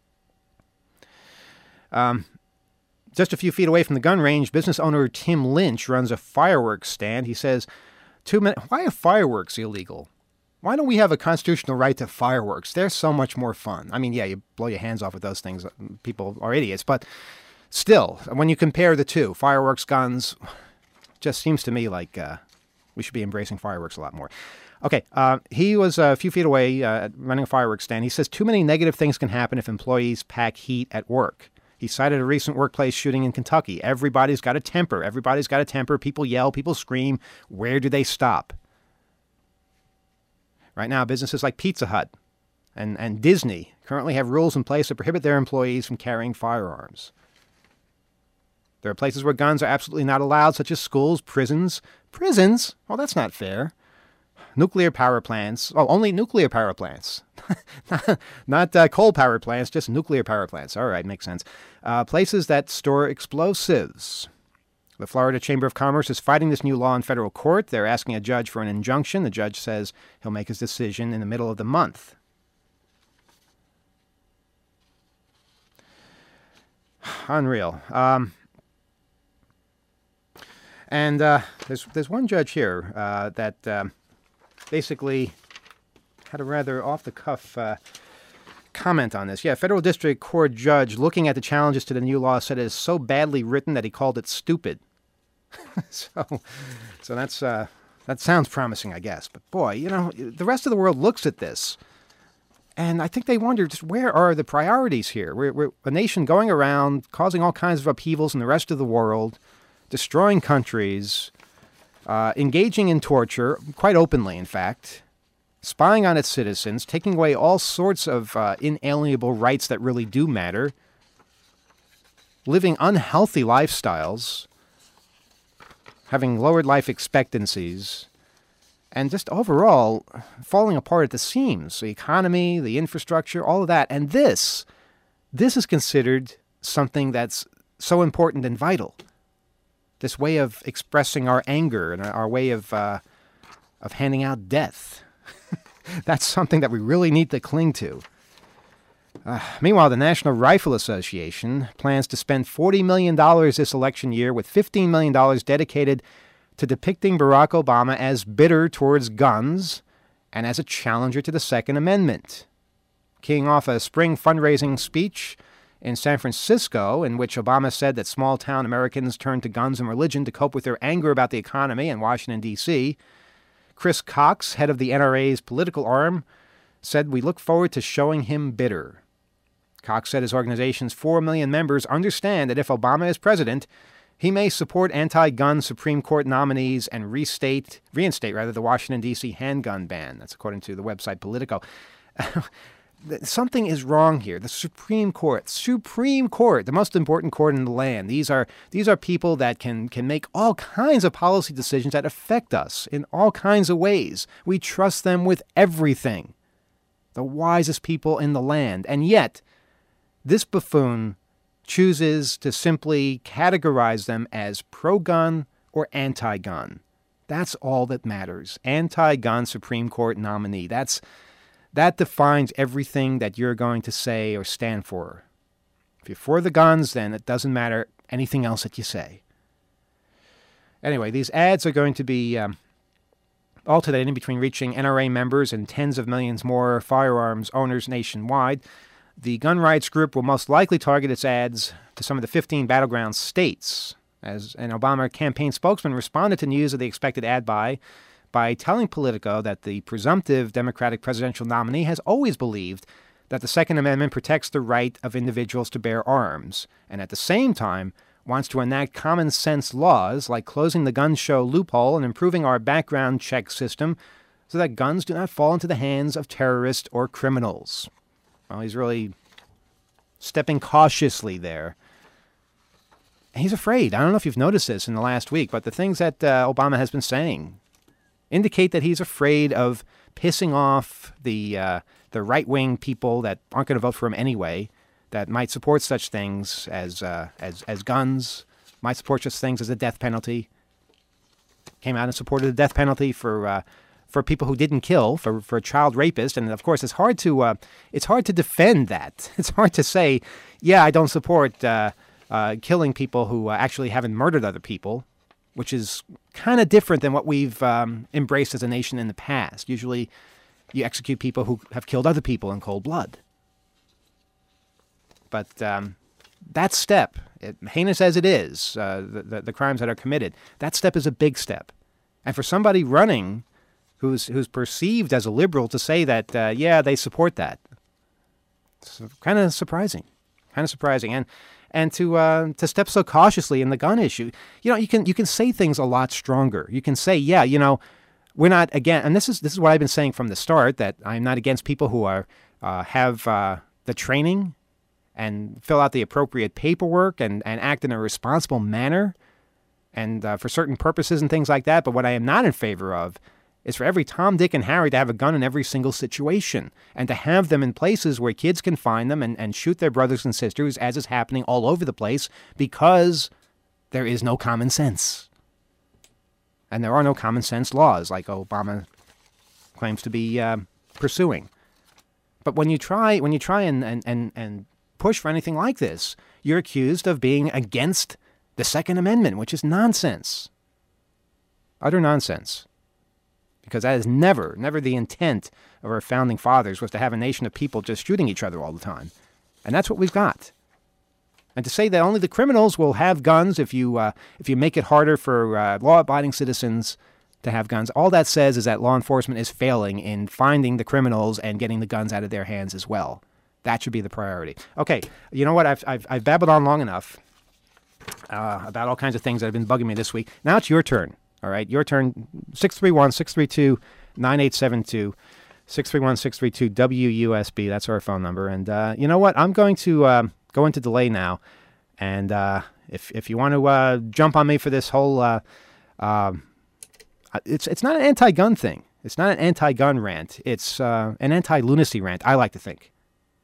Um, just a few feet away from the gun range, business owner Tim Lynch runs a fireworks stand. He says, Two min- why are fireworks illegal? Why don't we have a constitutional right to fireworks? They're so much more fun. I mean, yeah, you blow your hands off with those things. People are idiots. But still, when you compare the two, fireworks, guns, just seems to me like uh, we should be embracing fireworks a lot more. Okay, uh, he was a few feet away uh, running a fireworks stand. He says too many negative things can happen if employees pack heat at work. He cited a recent workplace shooting in Kentucky. Everybody's got a temper. Everybody's got a temper. People yell. People scream. Where do they stop? Right now, businesses like Pizza Hut and, and Disney currently have rules in place that prohibit their employees from carrying firearms. There are places where guns are absolutely not allowed, such as schools, prisons. Prisons? Well, that's not fair. Nuclear power plants. Oh, only nuclear power plants. not not uh, coal power plants, just nuclear power plants. All right, makes sense. Uh, places that store explosives. The Florida Chamber of Commerce is fighting this new law in federal court. They're asking a judge for an injunction. The judge says he'll make his decision in the middle of the month. Unreal. Um, and uh, there's there's one judge here uh, that um, basically had a rather off-the-cuff uh, comment on this. Yeah, federal district court judge looking at the challenges to the new law said it is so badly written that he called it stupid. so, so that's uh, that sounds promising, I guess. But boy, you know, the rest of the world looks at this, and I think they wonder just where are the priorities here? We're, we're a nation going around causing all kinds of upheavals in the rest of the world, destroying countries, uh, engaging in torture, quite openly, in fact, spying on its citizens, taking away all sorts of uh, inalienable rights that really do matter, living unhealthy lifestyles, having lowered life expectancies, and just overall falling apart at the seams. The economy, the infrastructure, all of that. And this, this is considered something that's so important and vital. This way of expressing our anger and our way of uh, of handing out death. That's something that we really need to cling to. Uh, meanwhile, the National Rifle Association plans to spend forty million dollars this election year, with fifteen million dollars dedicated to depicting Barack Obama as bitter towards guns and as a challenger to the Second Amendment. Keying off a spring fundraising speech in San Francisco, in which Obama said that small-town Americans turned to guns and religion to cope with their anger about the economy in Washington, D C, Chris Cox, head of the N R A's political arm, said, "We look forward to showing him bitter." Cox said his organization's four million members understand that if Obama is president, he may support anti-gun Supreme Court nominees and restate, reinstate rather, the Washington, D C handgun ban. That's according to the website Politico. Something is wrong here. The Supreme Court, Supreme Court, the most important court in the land. These are these are people that can can make all kinds of policy decisions that affect us in all kinds of ways. We trust them with everything. The wisest people in the land. And yet, this buffoon chooses to simply categorize them as pro-gun or anti-gun. That's all that matters. Anti-gun Supreme Court nominee. That's That defines everything that you're going to say or stand for. If you're for the guns, then it doesn't matter anything else that you say. Anyway, these ads are going to be um, alternating between reaching N R A members and tens of millions more firearms owners nationwide. The gun rights group will most likely target its ads to some of the fifteen battleground states. As an Obama campaign spokesman responded to news of the expected ad buy by telling Politico that the presumptive Democratic presidential nominee has always believed that the Second Amendment protects the right of individuals to bear arms, and at the same time wants to enact common sense laws like closing the gun show loophole and improving our background check system so that guns do not fall into the hands of terrorists or criminals. Well, he's really stepping cautiously there. He's afraid. I don't know if you've noticed this in the last week, but the things that uh, Obama has been saying indicate that he's afraid of pissing off the uh, the right-wing people that aren't going to vote for him anyway, that might support such things as uh, as as guns, might support such things as the death penalty. Came out and supported the death penalty for uh, for people who didn't kill, for for a child rapist, and of course it's hard to uh, it's hard to defend that. It's hard to say, yeah, I don't support uh, uh, killing people who uh, actually haven't murdered other people, which is kind of different than what we've um, embraced as a nation in the past. Usually, you execute people who have killed other people in cold blood. But um, that step, it, heinous as it is, uh, the, the, the crimes that are committed, that step is a big step. And for somebody running who's who's perceived as a liberal to say that, uh, yeah, they support that, it's kind of surprising, kind of surprising. And and to uh, to step so cautiously in the gun issue, you know, you can you can say things a lot stronger. You can say, yeah, you know, we're not again, and this is this is what I've been saying from the start, that I'm not against people who are uh, have uh, the training and fill out the appropriate paperwork and, and act in a responsible manner and uh, for certain purposes and things like that. But what I am not in favor of is for every Tom, Dick, and Harry to have a gun in every single situation and to have them in places where kids can find them and, and shoot their brothers and sisters, as is happening all over the place, because there is no common sense. And there are no common sense laws like Obama claims to be uh, pursuing. But when you try when you try and, and, and, and push for anything like this, you're accused of being against the Second Amendment, which is nonsense. Utter nonsense. Because that is never, never the intent of our founding fathers, was to have a nation of people just shooting each other all the time. And that's what we've got. And to say that only the criminals will have guns if you uh, if you make it harder for uh, law-abiding citizens to have guns, all that says is that law enforcement is failing in finding the criminals and getting the guns out of their hands as well. That should be the priority. Okay, you know what? I've I've, I've babbled on long enough uh, about all kinds of things that have been bugging me this week. Now it's your turn. All right, your turn. six three one, six three two, nine eight seven two. six three one, six three two, W U S B. That's our phone number. And uh, you know what? I'm going to uh, go into delay now. And uh, if if you want to uh, jump on me for this whole, uh, uh, it's it's not an anti-gun thing. It's not an anti-gun rant. It's uh, an anti-lunacy rant, I like to think.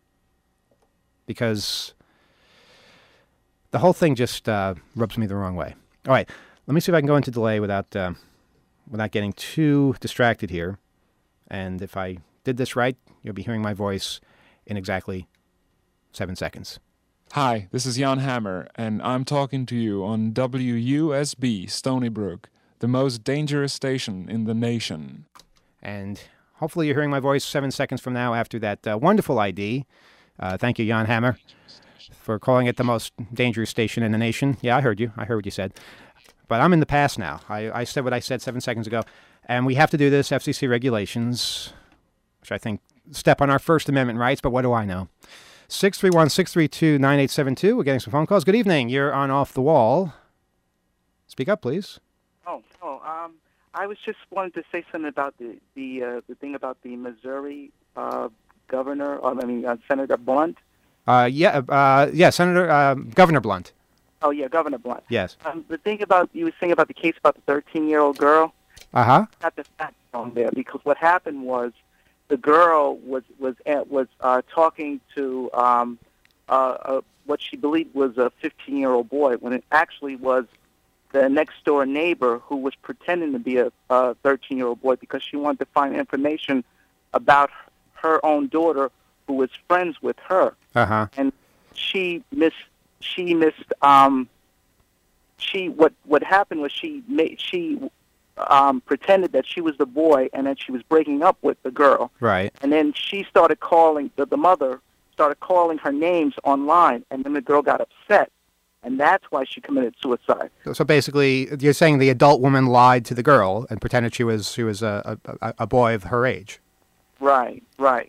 Because the whole thing just uh, rubs me the wrong way. All right, let me see if I can go into delay without uh, without getting too distracted here. And if I did this right, you'll be hearing my voice in exactly seven seconds. Hi, this is Jan Hammer, and I'm talking to you on W U S B Stony Brook, the most dangerous station in the nation. And hopefully you're hearing my voice seven seconds from now after that uh, wonderful I D. Uh, thank you, Jan Hammer, for calling it the most dangerous station in the nation. Yeah, I heard you. I heard what you said. But I'm in the past now. I, I said what I said seven seconds ago. And we have to do this, F C C regulations, which I think step on our First Amendment rights, but what do I know? six three one, six three two, nine eight seven two. We're getting some phone calls. Good evening. You're on Off the Wall. Speak up, please. Oh, oh um, I was just wanted to say something about the the uh, the thing about the Missouri uh, governor, I mean, uh, Senator Blunt. Uh, yeah, uh, yeah, Senator, uh, Governor Blunt. Oh, yeah, Governor Blunt. Yes. Um, the thing about, you were saying about the case about the thirteen-year-old girl. Uh-huh. Got the facts on there, because what happened was the girl was was was uh, talking to um, uh, uh, what she believed was a fifteen-year-old boy, when it actually was the next-door neighbor who was pretending to be a thirteen-year-old boy, because she wanted to find information about her own daughter, who was friends with her. Uh-huh. And she missed. She missed. Um, she what what happened was she made she. Um, pretended that she was the boy, and that she was breaking up with the girl. Right. And then she started calling, the, the mother started calling her names online, and then the girl got upset, and that's why she committed suicide. So, so basically, you're saying the adult woman lied to the girl and pretended she was she was a, a, a boy of her age. Right, right.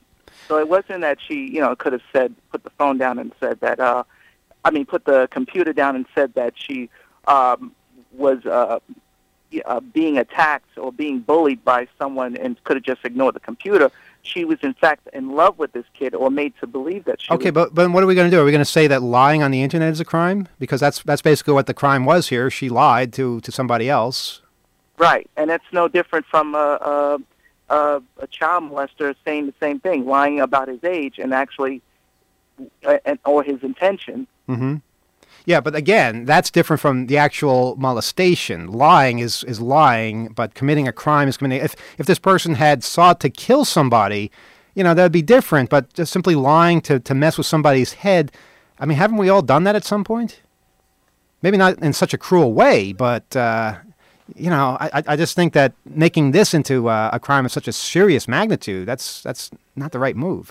So it wasn't that she, you know, could have said, put the phone down and said that, uh, I mean, put the computer down and said that she um, was uh, uh, being attacked or being bullied by someone and could have just ignored the computer. She was, in fact, in love with this kid or made to believe that she Okay, was. but, but what are we going to do? Are we going to say that lying on the Internet is a crime? Because that's that's basically what the crime was here. She lied to, to somebody else. Right, and it's no different from a, a, a, a child molester saying the same thing, lying about his age and actually, uh, and, or his intention. Mm-hmm. Yeah, but again, that's different from the actual molestation. Lying is, is lying, but committing a crime is committing. If if this person had sought to kill somebody, you know, that would be different. But just simply lying to, to mess with somebody's head, I mean, haven't we all done that at some point? Maybe not in such a cruel way, but uh, you know, I I just think that making this into uh, a crime of such a serious magnitude, that's that's not the right move.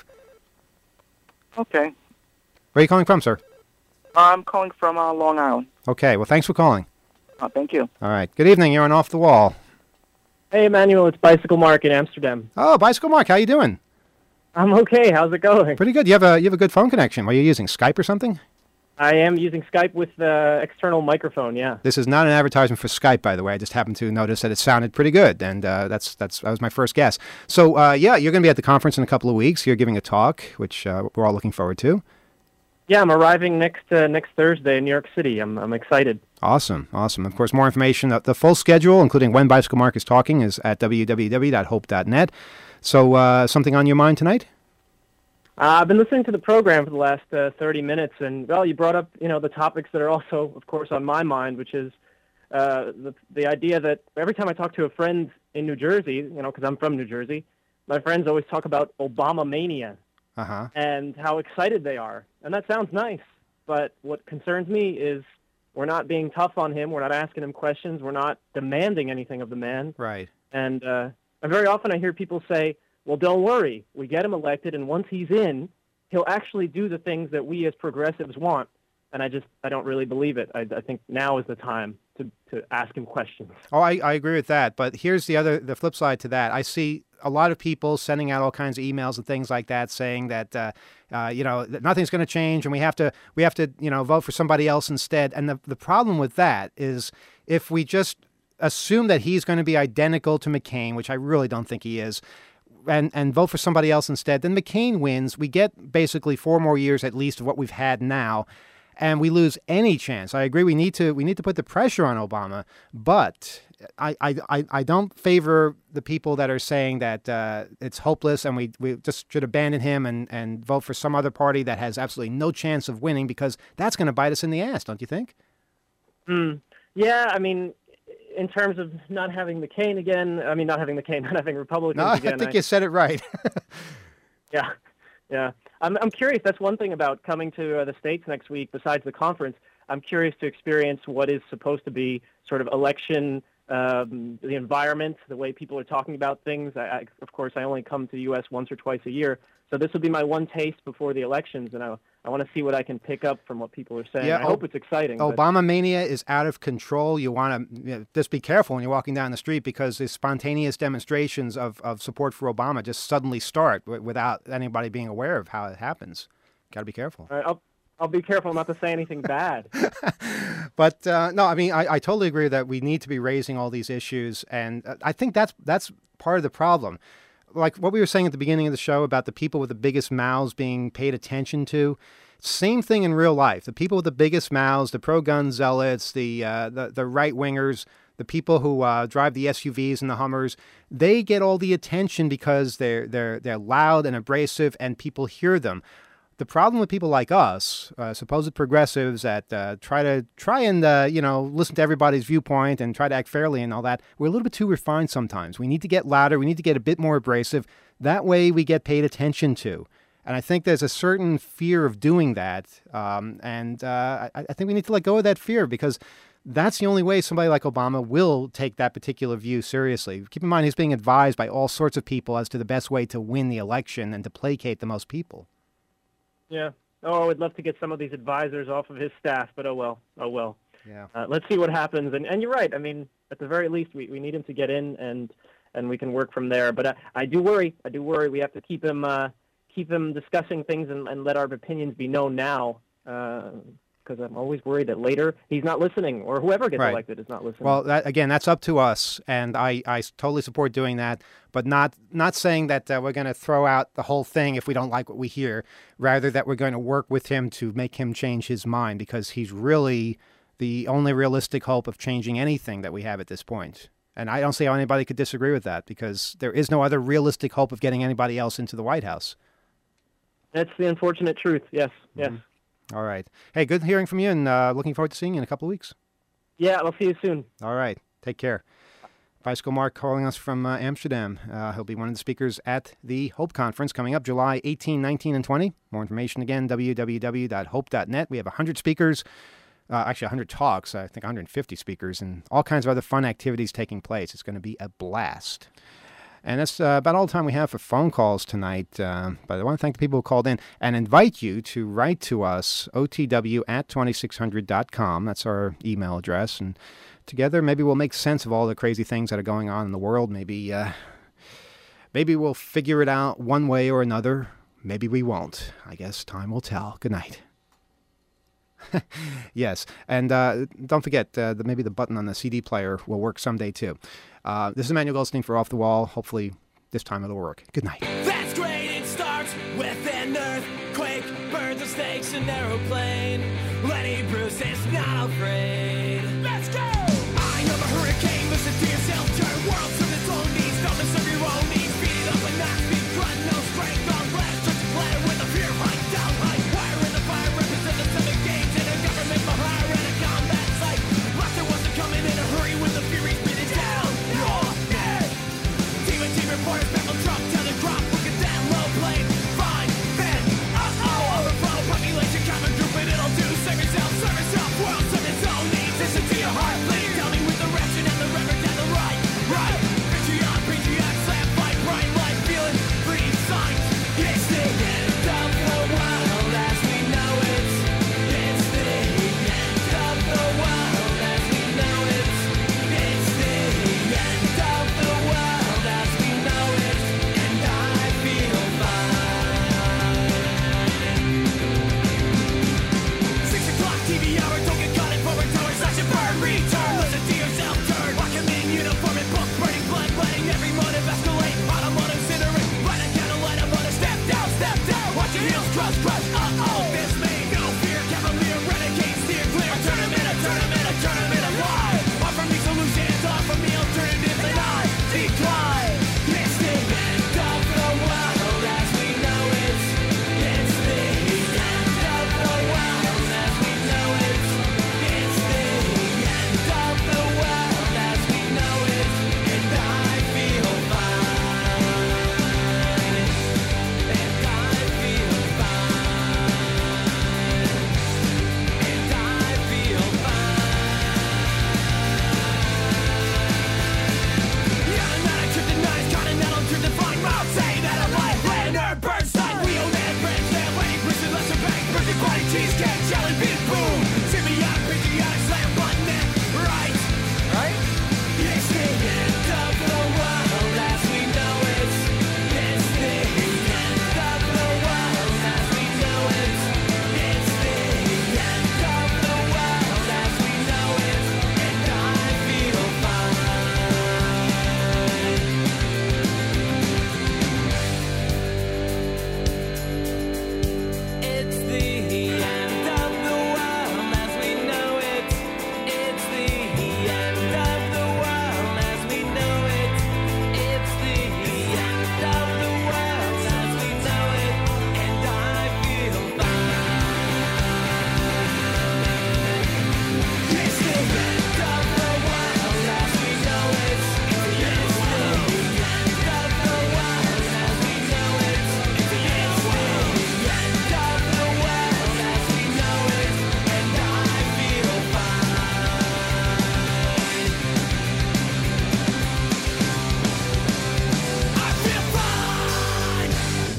Okay. Where are you calling from, sir? I'm calling from uh, Long Island. Okay, well, thanks for calling. Uh, thank you. All right. Good evening. You're on Off the Wall. Hey, Emmanuel, it's Bicycle Mark in Amsterdam. Oh, Bicycle Mark, how you doing? I'm okay. How's it going? Pretty good. You have a you have a good phone connection. Are you using Skype or something? I am using Skype with the external microphone, yeah. This is not an advertisement for Skype, by the way. I just happened to notice that it sounded pretty good, and uh, that's that's that was my first guess. So, uh, yeah, you're going to be at the conference in a couple of weeks. You're giving a talk, which uh, we're all looking forward to. Yeah, I'm arriving next uh, next Thursday in New York City. I'm I'm excited. Awesome, awesome. Of course, more information, the, the full schedule, including when Bicycle Mark is talking, is at w w w dot hope dot net. So, uh, something on your mind tonight? Uh, I've been listening to the program for the last uh, thirty minutes, and, well, you brought up, you know, the topics that are also, of course, on my mind, which is uh, the, the idea that every time I talk to a friend in New Jersey, you know, because I'm from New Jersey, my friends always talk about Obama mania Uh-huh. and how excited they are. And that sounds nice, but what concerns me is we're not being tough on him. We're not asking him questions. We're not demanding anything of the man. Right. And, uh, and very often I hear people say, well, don't worry. We get him elected, and once he's in, he'll actually do the things that we as progressives want. And I just, I don't really believe it. I, I think now is the time to, to ask him questions. Oh, I, I agree with that. But here's the other, the flip side to that. I see a lot of people sending out all kinds of emails and things like that, saying that uh, uh, you know that nothing's going to change, and we have to we have to you know vote for somebody else instead. And the the problem with that is if we just assume that he's going to be identical to McCain, which I really don't think he is, and and vote for somebody else instead, then McCain wins. We get basically four more years at least of what we've had now, and we lose any chance. I agree. We need to we need to put the pressure on Obama, but I I, I don't favor the people that are saying that uh, it's hopeless and we, we just should abandon him and, and vote for some other party that has absolutely no chance of winning, because that's going to bite us in the ass, don't you think? Mm. Yeah, I mean, in terms of not having McCain again, I mean, not having McCain, not having Republicans no, again. I think I, you said it right. yeah, yeah. I'm I'm curious. That's one thing about coming to uh, the States next week. Besides the conference, I'm curious to experience what is supposed to be sort of election, um, the environment, the way people are talking about things. I, I, of course, I only come to the U S once or twice a year, so this will be my one taste before the elections, and I I want to see what I can pick up from what people are saying. Yeah, I hope it's exciting. but- Obama mania is out of control. You want to you know, just be careful when you're walking down the street, because the spontaneous demonstrations of, of support for Obama just suddenly start w- without anybody being aware of how it happens. Got to be careful. All right, I'll I'll be careful not to say anything bad. But uh, no, I mean, I, I totally agree that we need to be raising all these issues, and uh, I think that's that's part of the problem. Like what we were saying at the beginning of the show about the people with the biggest mouths being paid attention to. Same thing in real life. The people with the biggest mouths, the pro-gun zealots, the uh, the, the right-wingers, the people who uh, drive the S U Vs and the Hummers, they get all the attention because they're they're they're loud and abrasive, and people hear them. The problem with people like us, uh, supposed progressives that uh, try to try and uh, you know listen to everybody's viewpoint and try to act fairly and all that, we're a little bit too refined sometimes. We need to get louder. We need to get a bit more abrasive. That way, we get paid attention to. And I think there's a certain fear of doing that, um, and uh, I, I think we need to let go of that fear, because that's the only way somebody like Obama will take that particular view seriously. Keep in mind, he's being advised by all sorts of people as to the best way to win the election and to placate the most people. Yeah. Oh, I would love to get some of these advisors off of his staff, but oh well. Oh well. Yeah. Uh, let's see what happens. And and you're right. I mean, at the very least, we, we need him to get in, and and we can work from there. But I, I do worry. I do worry. We have to keep him uh, keep them discussing things and, and let our opinions be known now. Because uh, I'm always worried that later he's not listening, or whoever gets right. elected is not listening. Well, that, again, that's up to us, and I, I totally support doing that, but not not saying that uh, we're going to throw out the whole thing if we don't like what we hear, rather that we're going to work with him to make him change his mind, because he's really the only realistic hope of changing anything that we have at this point. And I don't see how anybody could disagree with that, because there is no other realistic hope of getting anybody else into the White House. That's the unfortunate truth, yes, yes. Mm-hmm. All right. Hey, good hearing from you, and uh, looking forward to seeing you in a couple of weeks. Yeah, I'll see you soon. All right. Take care. Bicycle Mark calling us from uh, Amsterdam. Uh, he'll be one of the speakers at the Hope Conference coming up July eighteenth, nineteenth, and twentieth. More information again, w w w dot hope dot net. We have one hundred speakers, uh, actually one hundred talks, I think one hundred fifty speakers, and all kinds of other fun activities taking place. It's going to be a blast. And that's uh, about all the time we have for phone calls tonight. Uh, but I want to thank the people who called in and invite you to write to us, O T W at twenty-six hundred dot com. That's our email address. And together, maybe we'll make sense of all the crazy things that are going on in the world. Maybe, uh, maybe we'll figure it out one way or another. Maybe we won't. I guess time will tell. Good night. Yes, and uh, don't forget, uh, that maybe the button on the C D player will work someday, too. Uh, this is Emmanuel Goldstein for Off the Wall. Hopefully, this time it'll work. Good night. That's great. It starts with an earthquake, birds and snakes, an aeroplane. Lenny Bruce is not afraid. Let's go! I am a hurricane. Listen to yourself. Turn world serve its own needs. Don't serve your own needs. Beat it up and not speak. Grunt, no strength. On blast. Touch the planet with a fear. Hike down high. Wire in the fire. Represent the seven games. And a government for hire. And a combat site. Laughter wasn't coming in a hurry with the fury. Beat it down. Reporters, battle drop, telegraph, look at that low plane. Fine, then, uh-oh, overflow, population, common group, and it'll do. Serve yourself, serve yourself, world, serve its own needs. Listen to your heart, bleed, tell me with the ration and the reverend and the right, right. Patriot, patriot, slam, fight, bright light, feeling, free, signs. It's the end of the world as we know it. It's the end of the world as we know it. It's the end of the world as we know it, and I feel fine. Six o'clock T V hour, don't get caught in forward towers, I should burn, return. Listen to yourself, turn. Walk him in uniform and book, burning blood, letting every motive escalate. Automotive incinerate, light a candle, light up on a step down, step down. Watch your heels crush, crush, uh-oh, this may no fear, cavalier, renegade, steer clear. A tournament, a tournament, a tournament of life. Offer me solutions, offer me alternatives, and I decline. It's the end of the world as we know it. It's the end of the world as we know it. It's the end of the world as we know it, and I feel fine. And I feel fine. And I feel fine. Yeah, I'm not a kryptonite, continental to define. Mouth say that I'm like Leonard Bernstein. We own that branch, that lane, prison, lesser bank, birthday party, cheesecake, jelly bean, boom. Symbiotic, patriotic, slam button, that right, right? It's the end of the world as we know it. It's the end of the world as we know it. It's the end of the world as we know it, and I feel fine. It's the end of the world as we know it. It's the end of the world as we know it. It's the end of the world as we know it, and I feel fine. It's the end of the world as we know it. It's the end of the world as we know it. It's the end of the world as we know it, and I feel fine. I feel fine.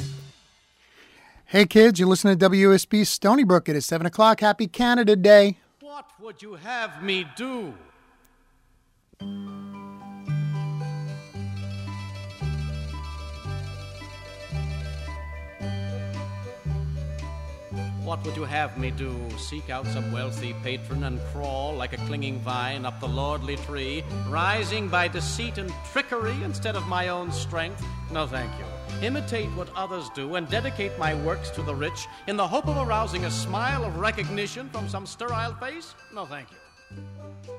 Hey kids, you're listening to W S B Stony Brook. It is seven o'clock. Happy Canada Day. What would you have me do? What would you have me do? Seek out some wealthy patron and crawl like a clinging vine up the lordly tree, rising by deceit and trickery instead of my own strength? No, thank you. Imitate what others do and dedicate my works to the rich in the hope of arousing a smile of recognition from some sterile face? No, thank you.